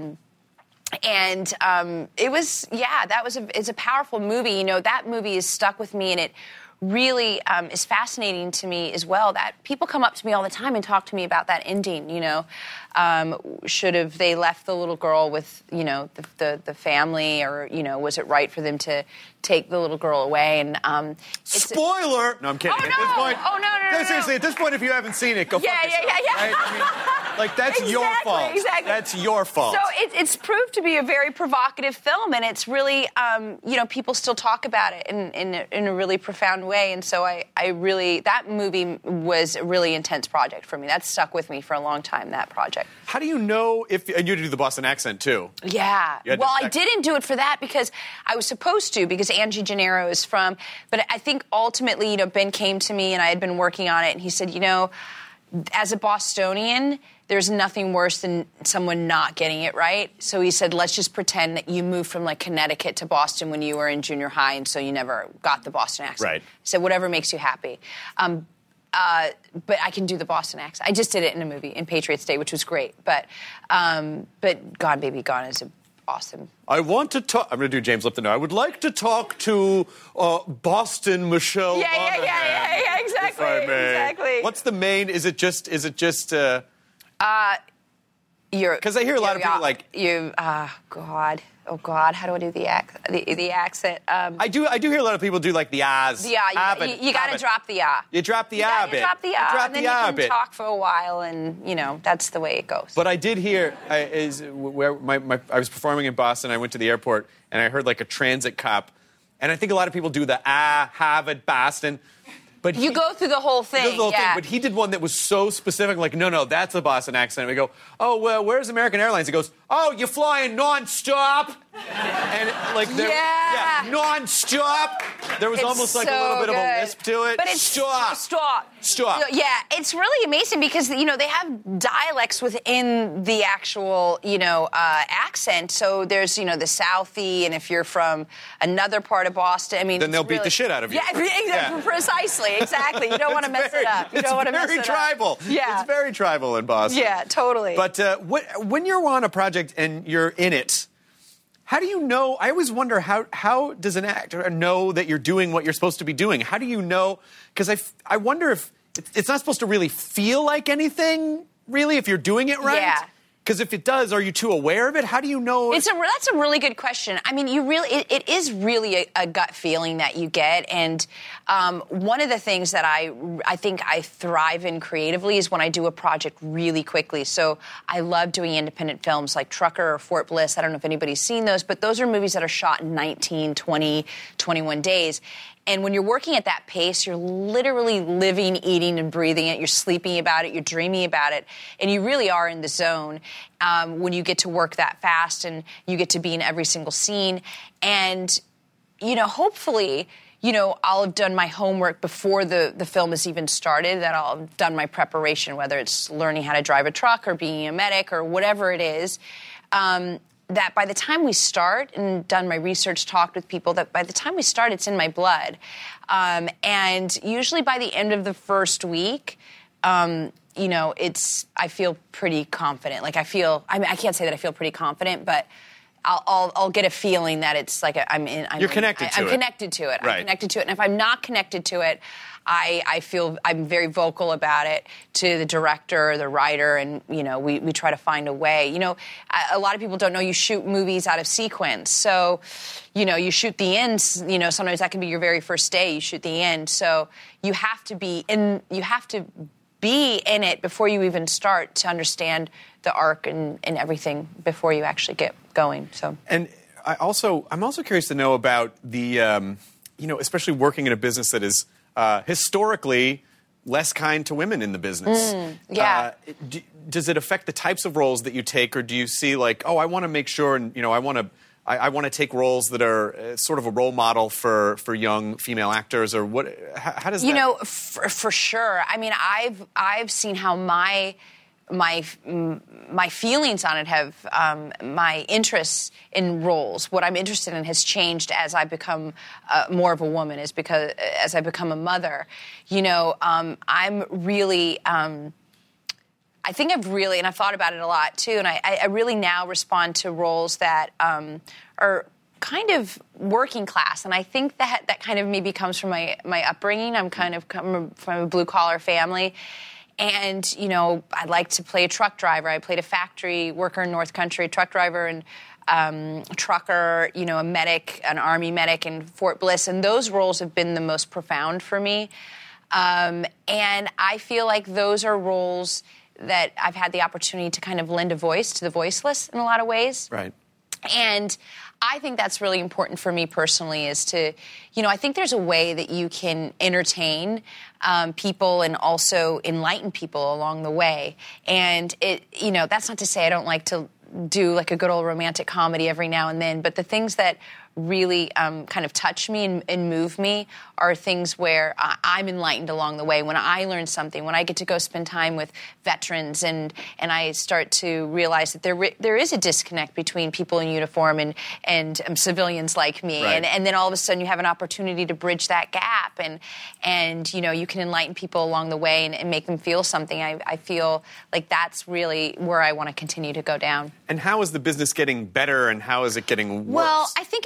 and it was it's a powerful movie. That movie is stuck with me, and it really is fascinating to me as well. That people come up to me all the time and talk to me about that ending. Should have they left the little girl with the family, or was it right for them to take the little girl away? And spoiler! No, I'm kidding. Oh, at this point, no. Seriously, at this point, if you haven't seen it, go fuck yourself. Yeah. Right? I mean, that's your fault. Exactly. That's your fault. So it's proved to be a very provocative film, and it's really, people still talk about it in a really profound way. And so that movie was a really intense project for me. That stuck with me for a long time, that project. How do you know and you do the Boston accent too? Yeah. Well, I didn't do it for that because I was supposed to, because Angie Gennaro is from, but I think ultimately, Ben came to me and I had been working on it, and he said, as a Bostonian, there's nothing worse than someone not getting it right. So he said, let's just pretend that you moved from Connecticut to Boston when you were in junior high, and so you never got the Boston accent. Right. He said, whatever makes you happy. But I can do the Boston accent. I just did it in a movie, in Patriots Day, which was great. But Gone Baby Gone is awesome. I want to talk. I'm going to do James Lipton now. I would like to talk to Boston Michelle. Yeah, exactly. Exactly. What's the main? Is it just? Because I hear a lot of people like you. Oh God, how do I do the accent? I do hear a lot of people do like the ahs. The ah. You got to drop the ah. You drop the ah bit. You drop the ah, and then you can talk for a while, and that's the way it goes. But I did hear I was performing in Boston. I went to the airport and I heard like a transit cop, and I think a lot of people do the Harvard Boston. But you go through the whole thing. But he did one that was so specific, like, no, that's a Boston accent. And we go, oh, well, where's American Airlines? He goes, oh, you're flying nonstop. And nonstop. There was almost like a little bit of a lisp to it. But it's stop. Yeah, it's really amazing because, they have dialects within the actual, accent. So there's, the Southie, and if you're from another part of Boston, then they'll beat the shit out of you. Yeah, precisely, exactly. You don't want to mess it up. You don't want to mess it up. It's very tribal. Yeah. It's very tribal in Boston. Yeah, totally. But when you're on a project and you're in it, how do you know? I always wonder, how does an actor know that you're doing what you're supposed to be doing? How do you know? Because I wonder if it's not supposed to really feel like anything, really, if you're doing it right. Yeah. Because if it does, are you too aware of it? How do you know? That's a really good question. I mean, it is really a gut feeling that you get. And one of the things that I think I thrive in creatively is when I do a project really quickly. So I love doing independent films like Trucker or Fort Bliss. I don't know if anybody's seen those, but those are movies that are shot in 19, 20, 21 days. And when you're working at that pace, you're literally living, eating, and breathing it. You're sleeping about it. You're dreaming about it. And you really are in the zone when you get to work that fast and you get to be in every single scene. And, hopefully, I'll have done my homework before the film has even started, that I'll have done my preparation, whether it's learning how to drive a truck or being a medic or whatever it is. That by the time we start, and done my research, talked with people, that by the time we start, it's in my blood. And usually by the end of the first week, I feel pretty confident. Like I can't say that I feel pretty confident, but I'll get a feeling that it's like You're connected to it. I'm connected to it. Right. I'm connected to it. And if I'm not connected to it, I feel I'm very vocal about it to the director, the writer, and, we try to find a way. A lot of people don't know you shoot movies out of sequence. So, you shoot the end, sometimes that can be your very first day, you shoot the end. So you have to be in it before you even start to understand the arc and everything before you actually get going. So. And I'm also curious to know about the, especially working in a business that is historically less kind to women in the business. Yeah. Does it affect the types of roles that you take, or do you see like, I want to make sure, and I want to take roles that are sort of a role model for young female actors, or what? How does that? For sure. I mean, I've seen how my feelings on it have, my interests in roles, what I'm interested in has changed as I become more of a woman, as I become a mother. I'm really, I think and I've thought about it a lot too, and I really now respond to roles that are kind of working class, and I think that kind of maybe comes from my upbringing. I'm kind of come from a blue-collar family. And, I like to play a truck driver. I played a factory worker in North Country, truck driver and trucker, a medic, an Army medic in Fort Bliss. And those roles have been the most profound for me. And I feel like those are roles that I've had the opportunity to kind of lend a voice to the voiceless in a lot of ways. Right. And I think that's really important for me personally, is to, I think there's a way that you can entertain people and also enlighten people along the way. And that's not to say I don't like to do like a good old romantic comedy every now and then, but the things that really kind of touch me and move me are things where I'm enlightened along the way. When I learn something, when I get to go spend time with veterans and I start to realize that there is a disconnect between people in uniform and civilians like me. Right. And then all of a sudden you have an opportunity to bridge that gap and you can enlighten people along the way and make them feel something. I feel like that's really where I want to continue to go down. And how is the business getting better, and how is it getting worse? Well,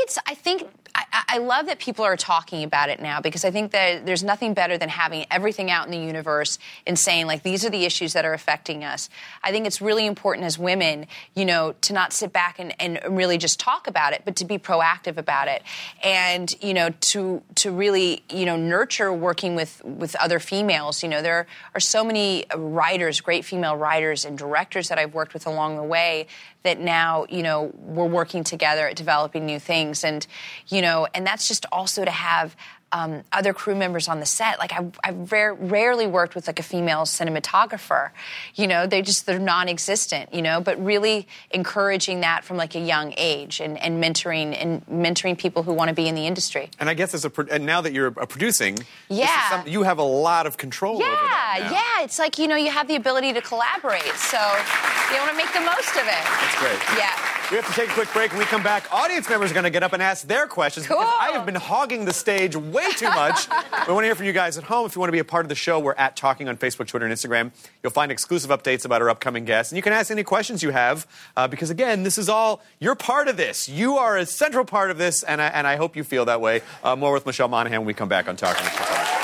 I love that people are talking about it now, because I think that there's nothing better than having everything out in the universe and saying, like, these are the issues that are affecting us. I think it's really important as women, to not sit back and really just talk about it, but to be proactive about it. And, to really, nurture working with other females. There are so many writers, great female writers and directors that I've worked with along the way that now, we're working together at developing new things. And, and that's just also to have other crew members on the set. Like, I've rarely worked with, like, a female cinematographer. They're non-existent, but really encouraging that from, like, a young age and mentoring people who want to be in the industry. And I guess and now that you're producing, yeah, you have a lot of control over that now. Yeah, it's like, you have the ability to collaborate, so you want to make the most of it. That's great. Yeah. We have to take a quick break. When we come back, audience members are going to get up and ask their questions. Cool. Because I have been hogging the stage way too much. We want to hear from you guys at home. If you want to be a part of the show, we're at Talking on Facebook, Twitter, and Instagram. You'll find exclusive updates about our upcoming guests. And you can ask any questions you have, because, again, this is all, you're part of this. You are a central part of this, and I hope you feel that way. More with Michelle Monaghan when we come back on Talking with Chris Hardwick.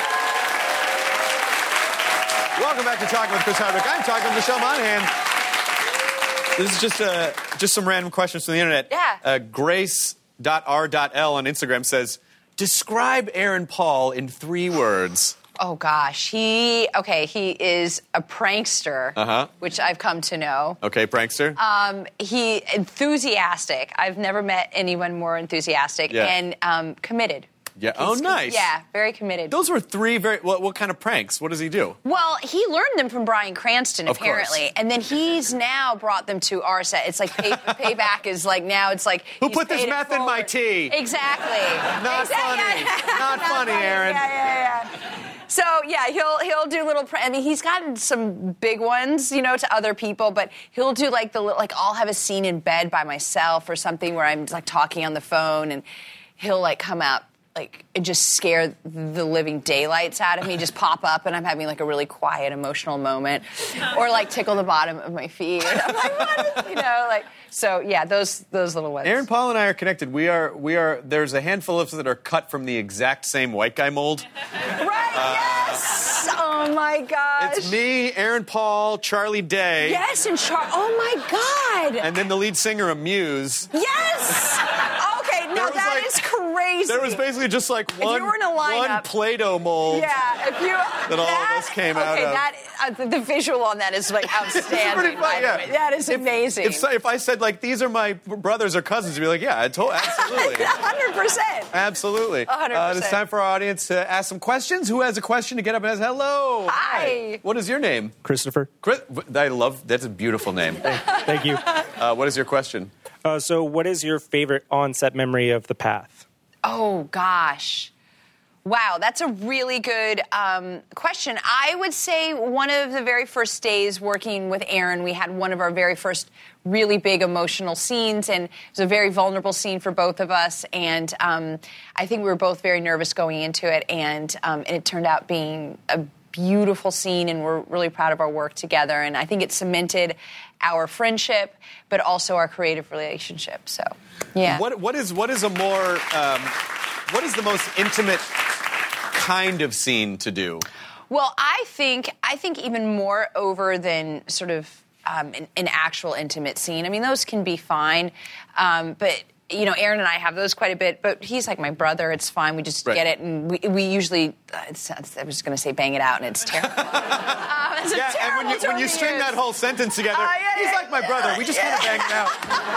Welcome back to Talking with Chris Hardwick. I'm talking with Michelle Monaghan. This is just some random questions from the internet. Yeah. Grace.r.l on Instagram says, describe Aaron Paul in 3 words. Oh, gosh. He is a prankster, which I've come to know. Okay, prankster. He enthusiastic. I've never met anyone more enthusiastic. Yeah. And committed. Yeah. Oh, nice. Yeah, very committed. Those were 3 very... What kind of pranks? What does he do? Well, he learned them from Bryan Cranston, apparently. Course. And then he's now brought them to our set. It's like payback is like now it's like... Who put this meth in my tea? Exactly. Not funny. Not funny, Aaron. Yeah. So, yeah, he'll do little... I mean, he's gotten some big ones, to other people, but he'll do, I'll have a scene in bed by myself or something where I'm, talking on the phone, and he'll, come out, and just scare the living daylights out of me, just pop up, and I'm having, a really quiet, emotional moment. Or, tickle the bottom of my feet. And I'm like, what? So, yeah, those little ones. Aaron Paul and I are connected. We are. There's a handful of us that are cut from the exact same white guy mold. Right, yes! Oh, my gosh. It's me, Aaron Paul, Charlie Day. Yes, and oh, my God. And then the lead singer of Muse. Yes! Okay, no, that is crazy. There was basically just one Play-Doh mold. Yeah, if you... That all of us came out of. Okay, the visual on that is outstanding. Pretty fun, yeah. That is amazing. If I said these are my brothers or cousins, you'd be like, yeah, absolutely. 100%. Absolutely. 100%. It's time for our audience to ask some questions. Who has a question to get up and ask? Hello. Hi. What is your name? Christopher. That's a beautiful name. Thank you. What is your question? So what is your favorite on-set memory of The Path? Oh, gosh. Wow, that's a really good question. I would say one of the very first days working with Aaron, we had one of our very first really big emotional scenes, and it was a very vulnerable scene for both of us, and I think we were both very nervous going into it, and it turned out being a beautiful scene, and we're really proud of our work together, and I think it cemented our friendship, but also our creative relationship, so, yeah. What is the most intimate kind of scene to do? Well, I think even more over than sort of an actual intimate scene. I mean, those can be fine, but Aaron and I have those quite a bit. But he's like my brother; it's fine. We just get it, and we usually. I was going to say bang it out, and it's terrible. It's a terrible and when you string that whole sentence together, he's like my brother. We just kind of bang it out.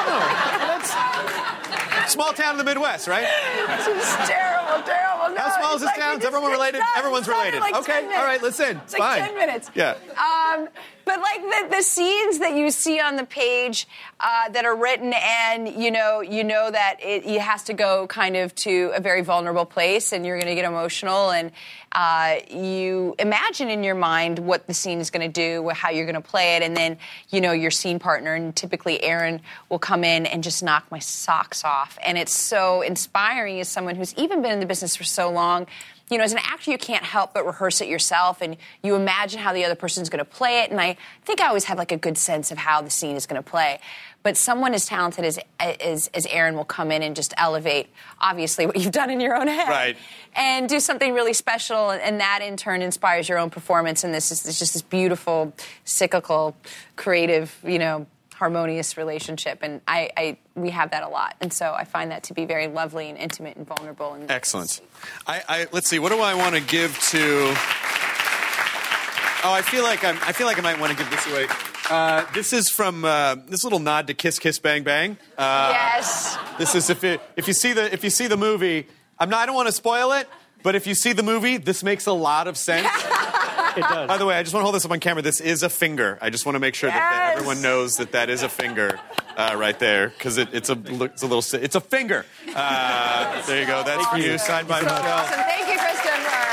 Small town in the Midwest, right? This is terrible. No, how small is this town? Is everyone related? Everyone's related. Okay, all right, listen. It's like 10 minutes. Yeah. But the scenes that you see on the page that are written, and you know that it has to go kind of to a very vulnerable place, and you're going to get emotional, and you imagine in your mind what the scene is going to do, how you're going to play it, and then your scene partner, and typically Aaron will come in and just knock my socks off, and it's so inspiring as someone who's even been in the business for so long. As an actor, you can't help but rehearse it yourself, and you imagine how the other person's going to play it, and I think I always have a good sense of how the scene is going to play. But someone as talented as Aaron will come in and just elevate, obviously, what you've done in your own head. Right. And do something really special, and that, in turn, inspires your own performance, and it's just this beautiful, cyclical, creative, harmonious relationship, and we have that a lot, and so I find that to be very lovely and intimate and vulnerable. And excellent. Let's see. What do I want to give to? Oh, I feel like I might want to give this away. This is from this little nod to Kiss Kiss Bang Bang. Yes. This is if you see the movie. I don't want to spoil it, but if you see the movie, this makes a lot of sense. It does. By the way, I just want to hold this up on camera. This is a finger. I just want to make sure that everyone knows that is a finger right there, because it's a finger. There you go. That's for you. Signed by Michelle. Awesome. Thank you, Christopher.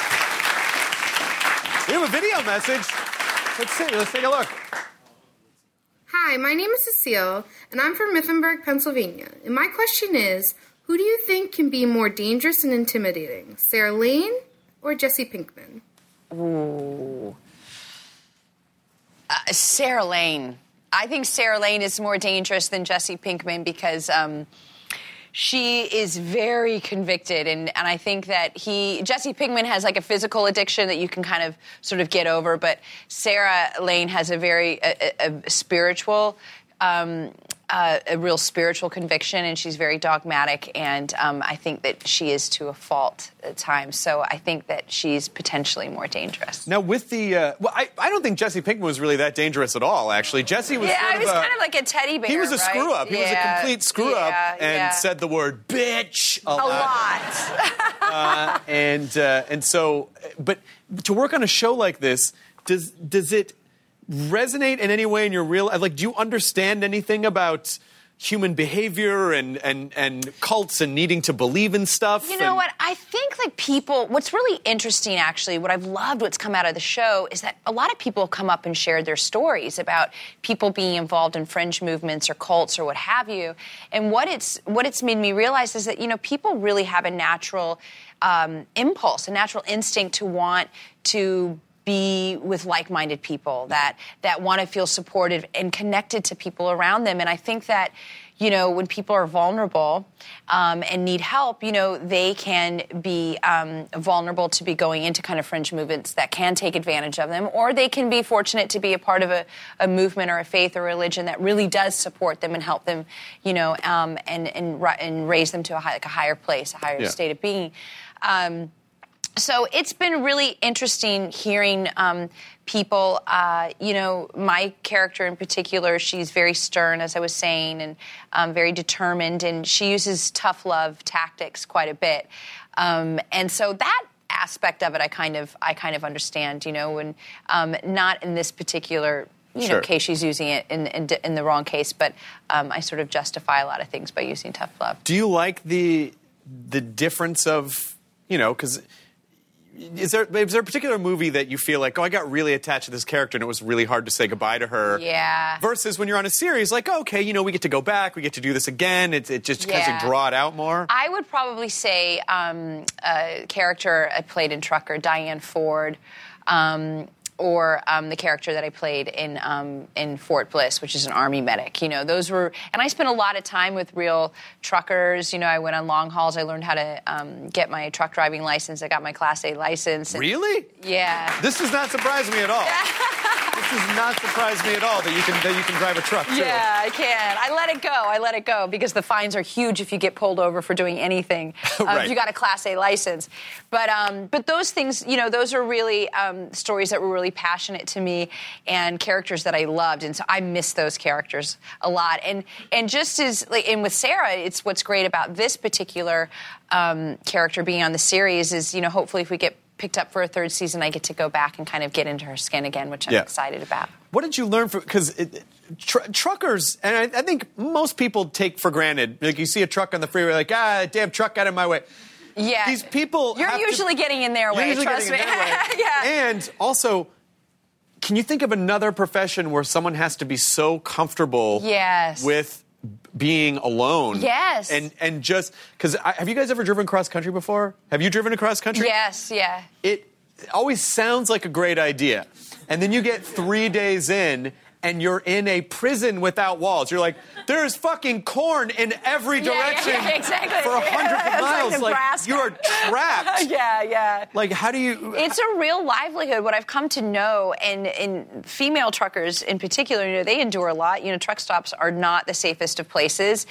We have a video message. Let's see. Let's take a look. Hi, my name is Cecile, and I'm from Mifflinburg, Pennsylvania. And my question is, who do you think can be more dangerous and intimidating, Sarah Lane or Jesse Pinkman? Ooh. Sarah Lane. I think Sarah Lane is more dangerous than Jesse Pinkman because she is very convicted, and I think that Jesse Pinkman has a physical addiction that you can kind of sort of get over, but Sarah Lane has a very spiritual a real spiritual conviction, and she's very dogmatic, and I think that she is to a fault at times. So I think that she's potentially more dangerous. Now, with the I don't think Jesse Pinkman was really that dangerous at all. Actually, Jesse was he was kind of like a teddy bear. He was a right? screw up. He was a complete screw up, and said the word bitch a lot. And so, but to work on a show like this, does it resonate in any way in your real life? Like, do you understand anything about human behavior and cults and needing to believe in stuff? You know what? I think like people, what's really interesting actually, what I've loved what's come out of the show is that a lot of people have come up and shared their stories about people being involved in fringe movements or cults or what have you. And what it's made me realize is that, you know, people really have a natural impulse, a natural instinct to want to be with like-minded people that want to feel supported and connected to people around them. And I think that, you know, when people are vulnerable and need help, you know, they can be vulnerable to be going into kind of fringe movements that can take advantage of them, or they can be fortunate to be a part of a movement or a faith or religion that really does support them and help them, you know, and raise them to a higher place, a higher state of being. So it's been really interesting hearing people, you know, my character in particular, she's very stern, as I was saying, and very determined, and she uses tough love tactics quite a bit. And so that aspect of it I kind of understand, you know, and not in this particular case she's using it in the wrong case, but I sort of justify a lot of things by using tough love. Do you like the difference of, you know, because is there a particular movie that you feel like, oh, I got really attached to this character and it was really hard to say goodbye to her? Yeah. Versus when you're on a series, like, oh, okay, you know, we get to go back, we get to do this again. It just kind of draw it out more. I would probably say a character I played in Trucker, Diane Ford, or the character that I played in Fort Bliss, which is an Army medic. You know, those were, and I spent a lot of time with real truckers. You know, I went on long hauls. I learned how to get my truck driving license. I got my Class A license. Really? Yeah. This does not surprise me at all. This does not surprise me at all that you can drive a truck too. Yeah, I can. I let it go because the fines are huge if you get pulled over for doing anything. Right. If you got a Class A license. But those things, you know, those are really stories that were really passionate to me and characters that I loved, and so I miss those characters a lot. And just as like, and with Sarah, it's what's great about this particular character being on the series is, you know, hopefully if we get picked up for a third season, I get to go back and kind of get into her skin again, which I'm excited about. What did you learn from, because truckers, and I think most people take for granted, like you see a truck on the freeway, like, damn truck got in my way. Yeah. These people You're usually getting in their way, trust me. Yeah. And also, can you think of another profession where someone has to be so comfortable with being alone? Yes. And just, because have you guys ever driven cross country before? Have you driven across country? Yes, yeah. It always sounds like a great idea. And then you get 3 days in, and you're in a prison without walls. You're like, there's fucking corn in every direction exactly. for hundreds of miles. Like you are trapped. Yeah. Like, how do you... It's a real livelihood. What I've come to know, and female truckers in particular, you know, they endure a lot. You know, truck stops are not the safest of places.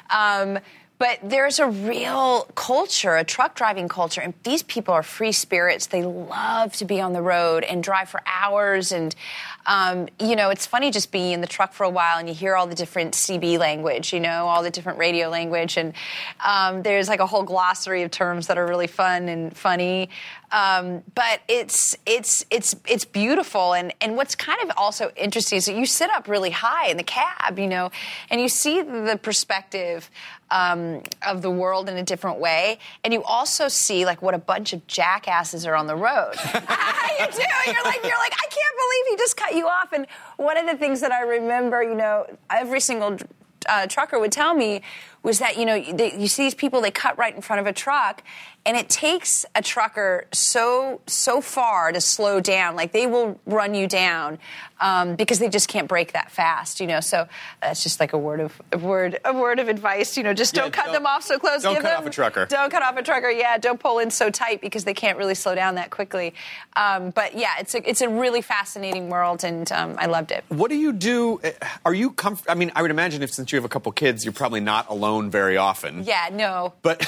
But there's a real culture, a truck driving culture, and these people are free spirits. They love to be on the road and drive for hours. And, you know, it's funny just being in the truck for a while and you hear all the different CB language, you know, all the different radio language. And there's like a whole glossary of terms that are really fun and funny. But it's beautiful. And what's kind of also interesting is that you sit up really high in the cab, you know, and you see the perspective of the world in a different way, and you also see like what a bunch of jackasses are on the road. You do. You're like, I can't believe he just cut you off. And one of the things that I remember, you know, every single trucker would tell me was that, you see these people, they cut right in front of a truck, and it takes a trucker so far to slow down. Like, they will run you down because they just can't brake that fast, So that's just like a word of advice, just don't cut them off so close. Don't cut off a trucker. Don't cut off a trucker, yeah. Don't pull in so tight because they can't really slow down that quickly. But, yeah, it's a really fascinating world, and I loved it. What do you do? Are you comfortable? I mean, I would imagine since you have a couple kids, you're probably not alone very often. Yeah, no. But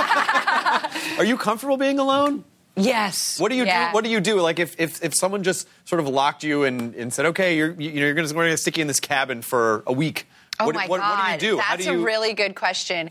are you comfortable being alone? Yes. What do you do? What do you do? Like if someone just sort of locked you and said, okay, we're going to stick you in this cabin for a week. Oh my God. What do you do? That's a really good question.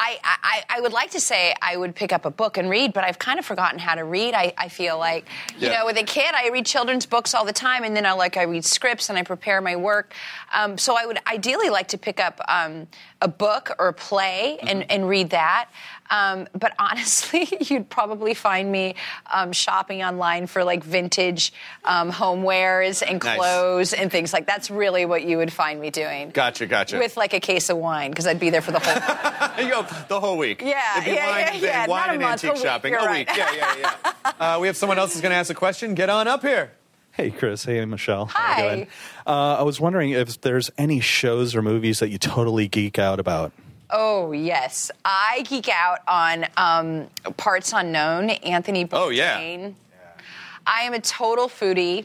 I would like to say I would pick up a book and read, but I've kind of forgotten how to read. I feel like, with a kid, I read children's books all the time, and then I read scripts and I prepare my work. So I would ideally like to pick up a book or a play and read that. But honestly, you'd probably find me shopping online for like vintage homewares and clothes and things like that's really what you would find me doing. Gotcha. With like a case of wine, because I'd be there for the whole You go the whole week. Yeah. Wine and antique shopping. You're a right. week. Yeah. We have someone else who's going to ask a question. Get on up here. Hey, Chris. Hey, Michelle. Hi. How you doing? I was wondering if there's any shows or movies that you totally geek out about. Oh, yes. I geek out on Parts Unknown, Anthony Bourdain. Oh, yeah. I am a total foodie.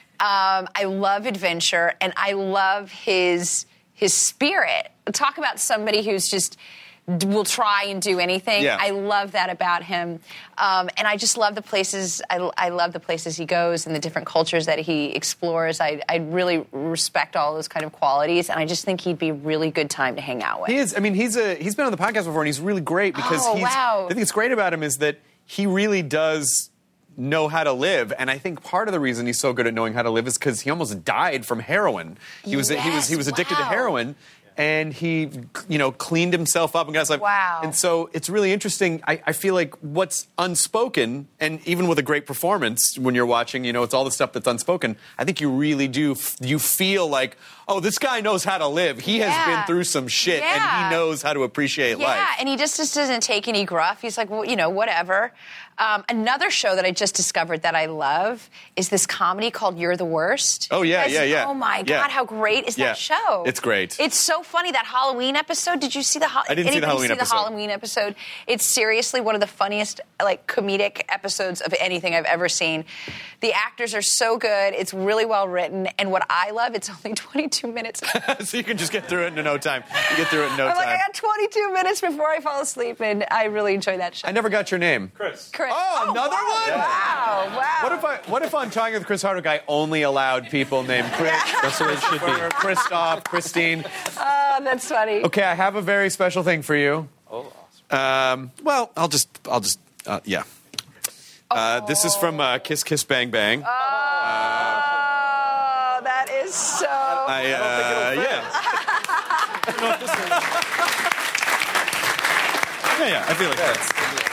I love adventure, and I love his spirit. Talk about somebody who's just will try and do anything. Yeah. I love that about him. And I just love the places, I love the places he goes and the different cultures that he explores. I really respect all those kind of qualities, and I just think he'd be a really good time to hang out with. He is. I mean, he's been on the podcast before, and he's really great because wow. I think what's great about him is that he really does know how to live, and I think part of the reason he's so good at knowing how to live is because he almost died from heroin. He was addicted to heroin, and he cleaned himself up and got his life. Wow. And so it's really interesting. I feel like what's unspoken, and even with a great performance when you're watching, it's all the stuff that's unspoken. I think you really do. You feel like, oh, this guy knows how to live. He has been through some shit, and he knows how to appreciate life. Yeah, and he just doesn't take any gruff. He's like, well, whatever. Another show that I just discovered that I love is this comedy called You're the Worst. Oh, yeah. Oh, my God, how great is that show? It's great. It's so funny. That Halloween episode, did you see the I didn't see the Halloween episode? It's seriously one of the funniest, comedic episodes of anything I've ever seen. The actors are so good. It's really well written. And what I love, it's only 22 minutes. So you can just get through it in no time. You get through it in no I'm time. like, I got 22 minutes before I fall asleep, and I really enjoy that show. I never got your name. Chris. Oh, another one? Wow. What if on Talking with Chris Hardwick, I only allowed people named Chris? That's the way it should be. Christoph, Christine. Oh, that's funny. Okay, I have a very special thing for you. Oh, awesome. Well, I'll just, yeah. This is from Kiss Kiss Bang Bang. Oh, that is so... Yeah, I feel like that's...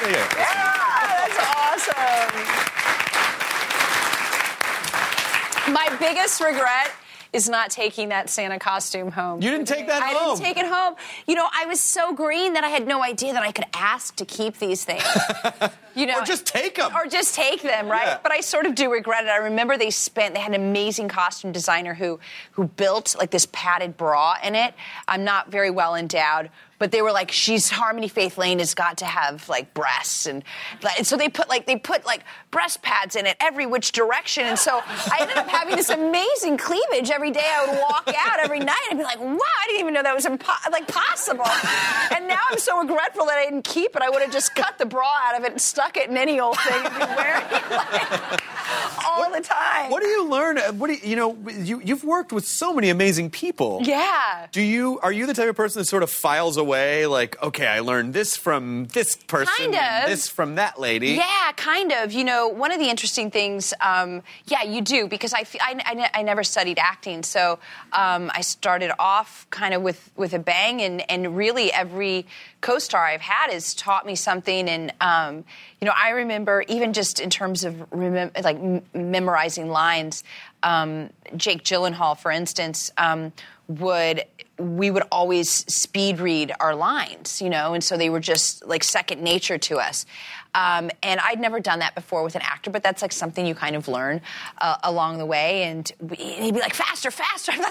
That's awesome. My biggest regret is not taking that Santa costume home. You didn't take that home? I didn't take it home. I was so green that I had no idea that I could ask to keep these things. Or just take them. Or just take them, right? Yeah. But I sort of do regret it. I remember they had an amazing costume designer who built this padded bra in it. I'm not very well endowed, but they were like, Harmony Faith Lane has got to have breasts, and so they put breast pads in it every which direction, and so I ended up having this amazing cleavage every day. I would walk out every night and be like, wow, I didn't even know that was possible. And now I'm so regretful that I didn't keep it. I would have just cut the bra out of it and stuck it in any old thing and be wearing it all the time. What do you learn? You've worked with so many amazing people. Yeah. Are you the type of person that sort of files away, okay, I learned this from this person, kind of. And this from that lady? Yeah, kind of. One of the interesting things, you do, because I never studied acting, so I started off kind of with a bang, and really every co-star I've had has taught me something, and I remember even just in terms of memorizing lines, Jake Gyllenhaal, for instance, we would always speed read our lines, and so they were just like second nature to us. And I'd never done that before with an actor, but that's like something you kind of learn along the way. And he'd be like, faster, faster, And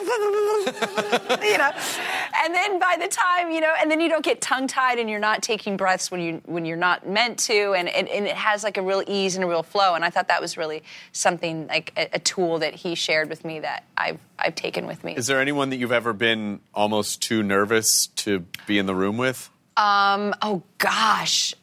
then by the time, and then you don't get tongue-tied and you're not taking breaths when you're not meant to, and it has like a real ease and a real flow. And I thought that was really something like a tool that he shared with me that I've taken with me. Is there anyone that you've ever been almost too nervous to be in the room with? Oh gosh.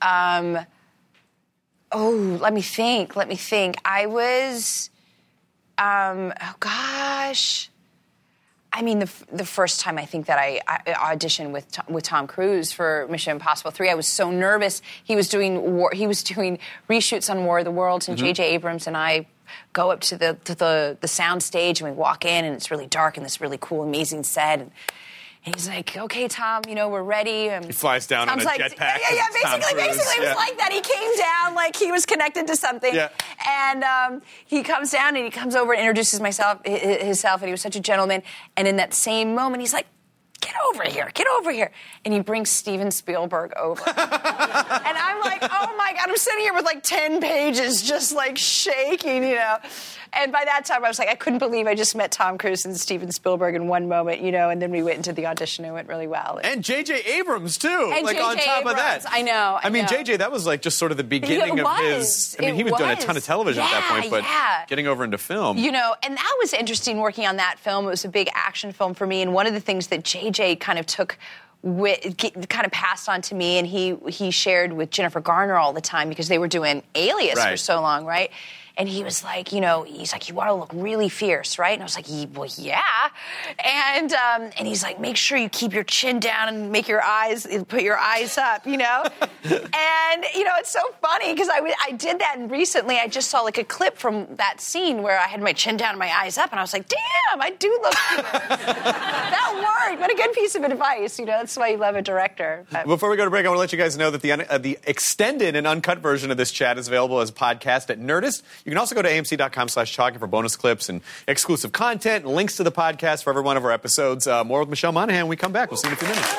Let me think. I was, oh gosh. I mean, the first time I think that I auditioned with Tom Cruise for Mission Impossible 3, I was so nervous. He was doing reshoots on War of the Worlds, and J.J. Abrams and I go up to the sound stage, and we walk in, and it's really dark in this really cool, amazing set. And he's like, okay, Tom, we're ready. He flies down on a jetpack. Yeah, basically it was like that. He came down like he was connected to something. Yeah. And he comes down and he comes over and introduces himself, and he was such a gentleman. And in that same moment, he's like, get over here. And he brings Steven Spielberg over. And I'm like, oh my God, I'm sitting here with like 10 pages just like shaking, And by that time, I was like, I couldn't believe I just met Tom Cruise and Steven Spielberg in one moment, and then we went into the audition and it went really well. And J.J. Abrams, too. And like J.J. on top Abrams, of that. I know. I mean, J.J., that was like just sort of the beginning of his... I mean, he was doing a ton of television at that point, but getting over into film. And that was interesting working on that film. It was a big action film for me, and one of the things that J.J. kind of kind of passed on to me, and he shared with Jennifer Garner all the time because they were doing Alias for so long, right? And he was like, he's like, you want to look really fierce, right? And I was like, well, yeah. And he's like, make sure you keep your chin down and put your eyes up, And, it's so funny because I did that, and recently I just saw like a clip from that scene where I had my chin down and my eyes up, and I was like, damn, I do look fierce. That worked. What a good piece of advice, That's why you love a director. Before we go to break, I want to let you guys know that the extended and uncut version of this chat is available as a podcast at Nerdist. You can also go to amc.com/talking for bonus clips and exclusive content and links to the podcast for every one of our episodes. More with Michelle Monaghan when we come back. We'll see you in a few minutes.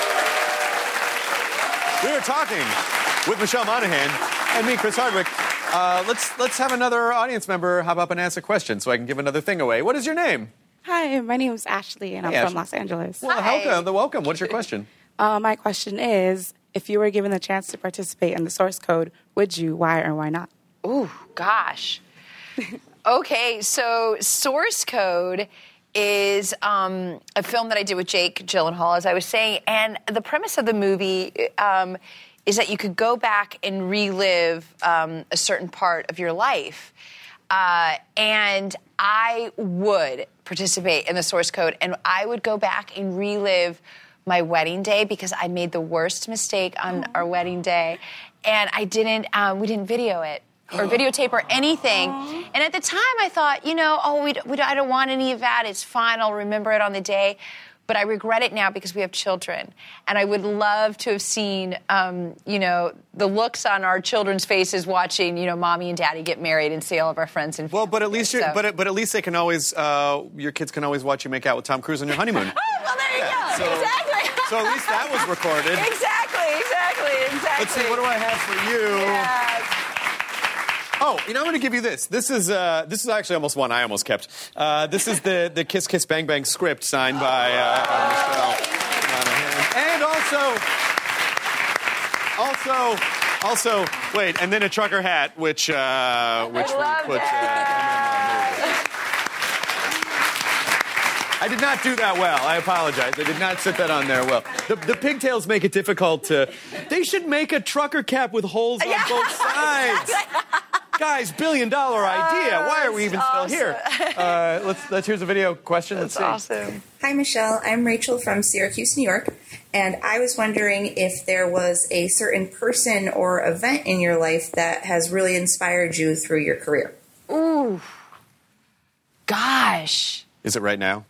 We are talking with Michelle Monaghan and me, Chris Hardwick. Let's have another audience member hop up and ask a question so I can give another thing away. What is your name? Hi, my name is Ashley, and I'm from Los Angeles. Well, welcome. What's your question? My question is, if you were given the chance to participate in the source code, would you? Why or why not? Ooh, gosh. Okay, so Source Code is a film that I did with Jake Gyllenhaal, as I was saying, and the premise of the movie is that you could go back and relive a certain part of your life. And I would participate in the Source Code, and I would go back and relive my wedding day because I made the worst mistake on our wedding day, and we didn't video it or videotape or anything. And at the time I thought, I don't want any of that. It's fine. I'll remember it on the day. But I regret it now because we have children. And I would love to have seen, the looks on our children's faces watching, mommy and daddy get married and see all of our friends and family. Well, but at least but at least they can always, your kids can always watch you make out with Tom Cruise on your honeymoon. Oh, well, there you go. Exactly. So at least that was recorded. Exactly. Let's see, what do I have for you? Yes. Oh, I'm going to give you this. This is actually almost one I almost kept. This is the Kiss Kiss Bang Bang script signed by Michelle Monaghan. And also, wait, and then a trucker hat, which we put. I did not do that well. I apologize. I did not set that on there well. The pigtails make it difficult to... They should make a trucker cap with holes on both sides. Guys, $1 billion idea. Why are we even still here? Here's a video question. Let's see. Awesome. Hi, Michelle. I'm Rachel from Syracuse, New York. And I was wondering if there was a certain person or event in your life that has really inspired you through your career. Ooh. Gosh. Is it right now?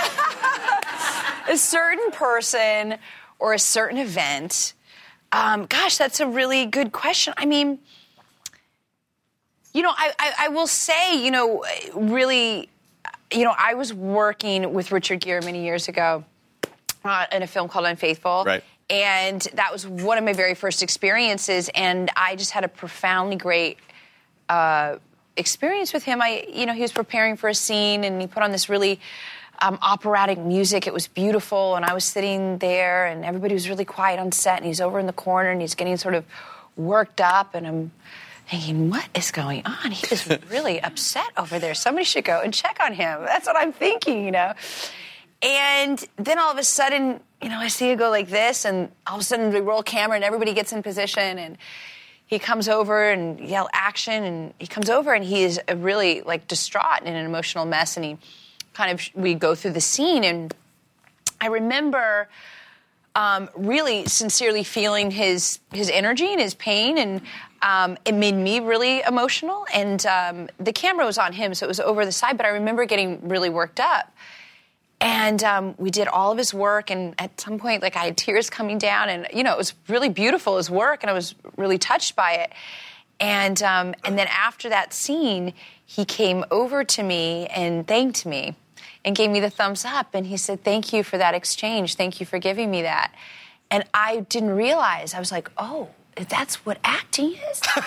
A certain person or a certain event. Gosh, that's a really good question. I mean, I will say, really, I was working with Richard Gere many years ago in a film called Unfaithful. Right. And that was one of my very first experiences, and I just had a profoundly great experience with him. He was preparing for a scene, and he put on this really operatic music. It was beautiful, and I was sitting there, and everybody was really quiet on set, and he's over in the corner, and he's getting sort of worked up, and I'm thinking, what is going on? He is really upset over there. Somebody should go and check on him. That's what I'm thinking, And then all of a sudden, I see it go like this, and all of a sudden we roll camera, and everybody gets in position, and he comes over and yell action, and he comes over, and he is really distraught and in an emotional mess, and we go through the scene, and I remember really sincerely feeling his energy and his pain, and it made me really emotional, and the camera was on him, so it was over the side, but I remember getting really worked up. And we did all of his work, and at some point, I had tears coming down, and, it was really beautiful, his work, and I was really touched by it. And then after that scene, he came over to me and thanked me and gave me the thumbs up, and he said, thank you for that exchange, thank you for giving me that. And I didn't realize, I was like, oh, that's what acting is? That's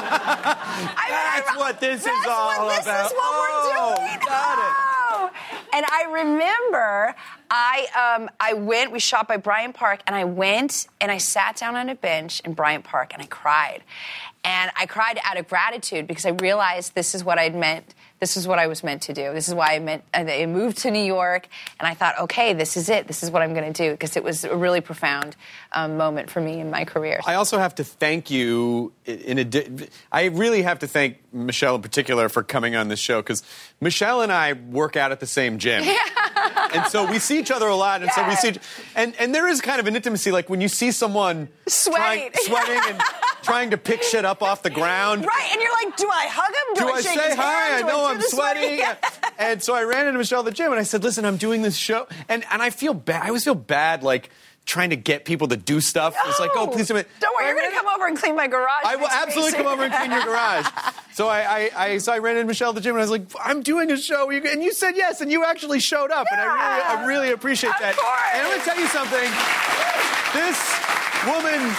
what this is all about. This is what we're doing. Got it. And I remember we shot by Bryant Park, and I went and I sat down on a bench in Bryant Park, and I cried. And I cried out of gratitude because I realized this is what I'd meant. This is what I was meant to do. This is why I moved to New York, and I thought, okay, this is it. This is what I'm going to do, because it was a really profound moment for me in my career. I also have to thank you. I really have to thank Michelle in particular for coming on this show, because Michelle and I work out at the same gym. Yeah. And so we see each other a lot, and so we see, and there is kind of an intimacy, when you see someone sweating and trying to pick shit up off the ground. Right, and you're like, do I hug him? Do I shake say his hi? hand? I know I'm sweating. And so I ran into Michelle at the gym, and I said, listen, I'm doing this show. And I feel bad. I always feel bad, trying to get people to do stuff. No. It's like, oh, please do it. Don't worry, you're going to come over and clean my garage. I will absolutely come over and clean your garage. So I ran into Michelle at the gym, and I was like, I'm doing a show. And you said yes, and you actually showed up. Yeah. And I really appreciate that. Of course. And I'm going to tell you something. This woman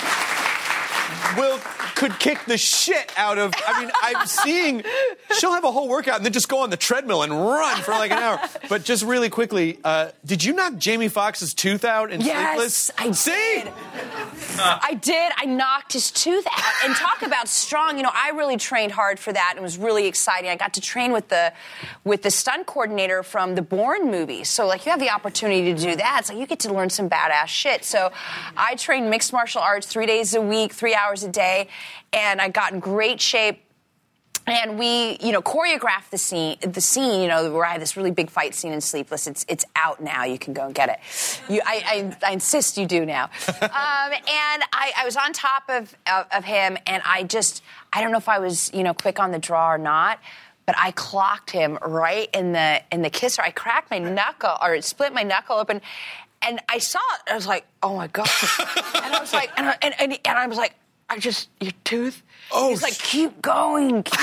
could kick the shit out of, I'm seeing, she'll have a whole workout and then just go on the treadmill and run for an hour. But just really quickly, did you knock Jamie Foxx's tooth out in Sleepless? Yes, I did. I did. I knocked his tooth out. And talk about strong. I really trained hard for that, and it was really exciting. I got to train with the stunt coordinator from the Bourne movies. So, you have the opportunity to do that. So you get to learn some badass shit. So I trained mixed martial arts 3 days a week, 3 hours a day, and I got in great shape. And we, choreographed the scene, where I had this really big fight scene in Sleepless. It's out now. You can go and get it. I insist you do now. And I was on top of him, and I don't know if I was, quick on the draw or not, but I clocked him right in the kisser. I cracked my knuckle, or split my knuckle open, and I saw it. I was like, oh my God. And I was like, and I was like, your tooth? Oh, he's like, keep going. And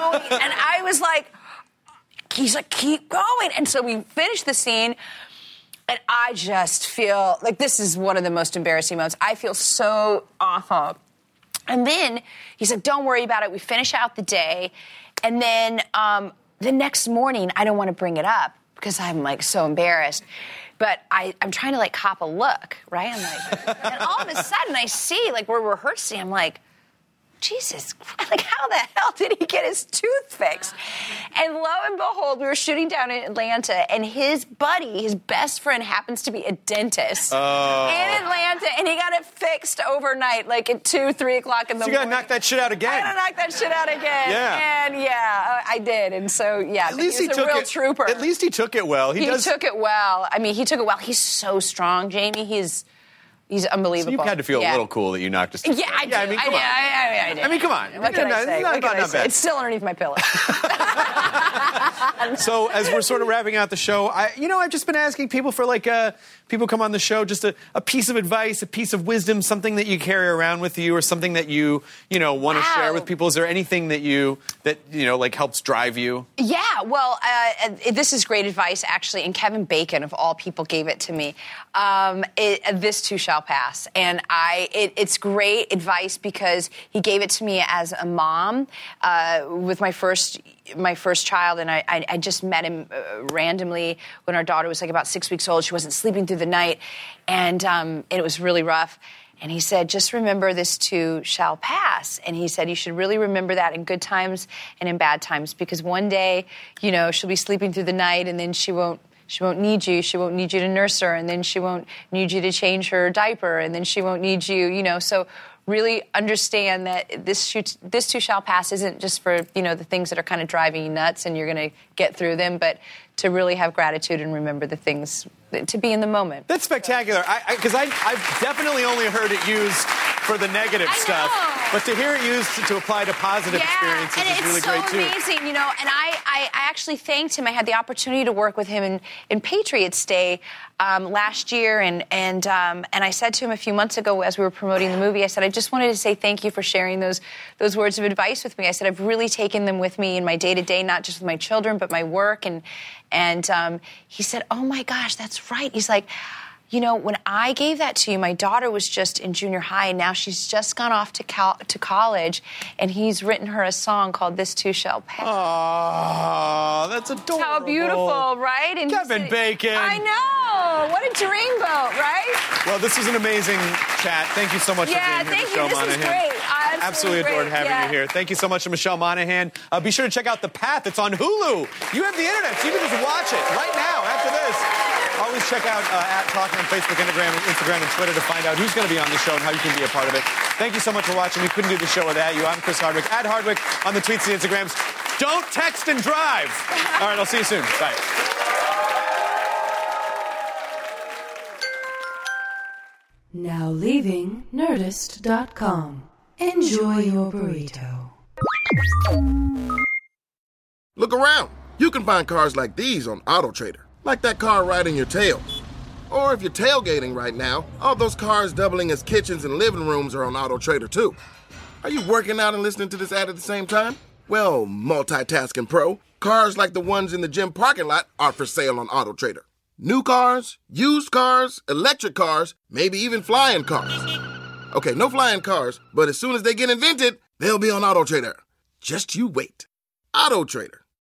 I was like, he's like, keep going. And so we finished the scene, and I just feel like this is one of the most embarrassing moments. I feel so awful. And then he's like, don't worry about it. We finish out the day. And then the next morning, I don't want to bring it up because I'm so embarrassed. But I'm trying to cop a look, right? I'm like, and all of a sudden I see, we're rehearsing, I'm like, Jesus, how the hell did he get his tooth fixed? And lo and behold, we were shooting down in Atlanta, and his buddy, his best friend, happens to be a dentist in Atlanta, and he got it fixed overnight, at 2, 3 o'clock in the morning. So you got to knock that shit out again. I got to knock that shit out again. Yeah. And I did. And so, at least he's a real trooper. At least he took it well. He took it well. He took it well. He's so strong, Jamie. He's unbelievable. So you had to feel a little cool that you knocked us. Yeah, I did. I mean, come on. I did. I mean, come on. What can I say? Not bad. It's still underneath my pillow. So as we're sort of wrapping out the show, I've just been asking people for people come on the show, just a piece of advice, a piece of wisdom, something that you carry around with you, or something that you want to share with people. Is there anything that helps drive you? Yeah, well, this is great advice, actually, and Kevin Bacon, of all people, gave it to me. This too shall pass, and it's great advice because he gave it to me as a mom with my first child, and I just met him randomly when our daughter was about 6 weeks old. She wasn't sleeping through the night, and it was really rough. And he said, just remember this too shall pass. And he said, you should really remember that in good times and in bad times, because one day, she'll be sleeping through the night, and then she won't need you. She won't need you to nurse her, and then she won't need you to change her diaper, and then she won't need you, So really understand that this too shall pass isn't just for, the things that are kind of driving you nuts and you're going to get through them, but to really have gratitude and remember the things, to be in the moment. That's spectacular. Because I've definitely only heard it used for the negative stuff. But to hear it used to apply to positive experiences is really great, too. And it's so amazing, And I actually thanked him. I had the opportunity to work with him in Patriots Day last year. And I said to him a few months ago as we were promoting the movie, I said, I just wanted to say thank you for sharing those words of advice with me. I said, I've really taken them with me in my day-to-day, not just with my children, but my work. And he said, oh, my gosh, that's right. He's like, when I gave that to you, my daughter was just in junior high, and now she's just gone off to college, and he's written her a song called This Too Shall Pass. Oh, that's adorable. How beautiful, right? And Kevin Bacon. I know. What a dreamboat, right? Well, this was an amazing chat. Thank you so much for being here, Michelle Monaghan. This is great. Absolutely adored having you here. Thank you so much to Michelle Monaghan. Be sure to check out The Path. It's on Hulu. You have the internet, so you can just watch it right now after this. Always check out @Talking on Facebook, Instagram, and Twitter to find out who's going to be on the show and how you can be a part of it. Thank you so much for watching. We couldn't do the show without you. I'm Chris Hardwick, @Hardwick on the tweets and Instagrams. Don't text and drive. All right, I'll see you soon. Bye. Now leaving Nerdist.com. Enjoy your burrito. Look around. You can find cars like these on AutoTrader. Like that car riding your tail. Or if you're tailgating right now, all those cars doubling as kitchens and living rooms are on AutoTrader too. Are you working out and listening to this ad at the same time? Well, multitasking pro, cars like the ones in the gym parking lot are for sale on AutoTrader. New cars, used cars, electric cars, maybe even flying cars. Okay, no flying cars, but as soon as they get invented, they'll be on AutoTrader. Just you wait. AutoTrader.